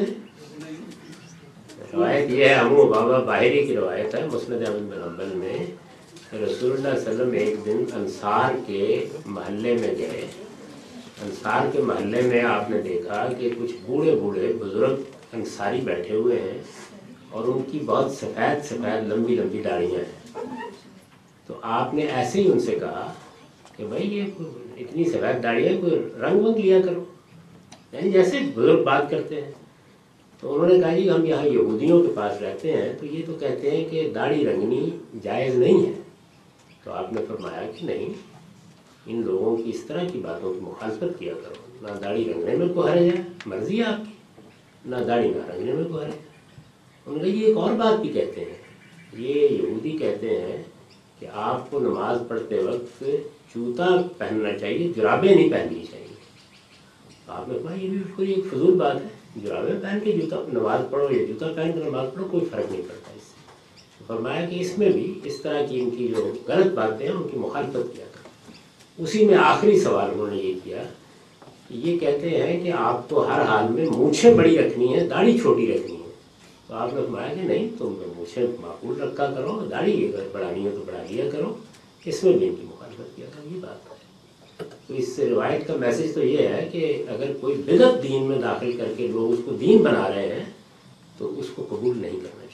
روایت یہ ہے امو بابا باہری کی روایت ہے مسند احمد بن حنبل میں. رسول اللہ علیہ وسلم ایک دن انصار کے محلے میں گئے. انصار کے محلے میں آپ نے دیکھا کہ کچھ بوڑھے بوڑھے بزرگ انصاری بیٹھے ہوئے ہیں اور ان کی بہت سفید سفید لمبی لمبی داڑیاں ہیں. تو آپ نے ایسے ہی ان سے کہا کہ بھائی یہ اتنی سفید داڑھی ہے کوئی رنگ ونگ لیا کرو, یعنی جیسے بزرگ بات کرتے ہیں. تو انہوں نے کہا جی ہم یہاں یہودیوں کے پاس رہتے ہیں تو یہ تو کہتے ہیں کہ داڑھی رنگنی جائز نہیں ہے. تو آپ نے فرمایا کہ نہیں, ان لوگوں کی اس طرح کی باتوں کی مخالفت کیا کرو. نہ داڑھی رنگنے میں کوئی حرج ہے, مرضی ہے آپ کی, نہ داڑھی نہ رنگنے میں کوئی حرج ہے. انہوں نے یہ ایک اور بات بھی کہتے ہیں. یہ یہودی کہتے ہیں کہ آپ کو نماز پڑھتے وقت جوتا پہننا چاہیے, جرابیں نہیں پہننی چاہیے. آپ نے کہا یہ بھی کوئی ایک فضول بات ہے, جرابیں پہن کے جوتا نماز پڑھو یا جوتا پہن کے نماز پڑھو کوئی فرق نہیں پڑتا اس سے. فرمایا کہ اس میں بھی اس طرح کی ان کی جو غلط باتیں ہیں ان کی مخالفت کیا کرو. اسی میں آخری سوال انہوں نے یہ کیا کہ یہ کہتے ہیں کہ آپ کو ہر حال میں مونچھیں بڑی رکھنی ہے, داڑھی چھوٹی رکھنی ہے. تو آپ نے فرمایا کہ نہیں, تم مونچھیں معقول رکھا کرو, داڑھی اگر بڑھانی ہو تو بڑھا لیا کرو. اس میں بھی ان کی مخالفت کیا کرو. یہ بات ہے. تو اس روایت کا میسج تو یہ ہے کہ اگر کوئی بدعت دین میں داخل کر کے لوگ اس کو دین بنا رہے ہیں تو اس کو قبول نہیں کرنا.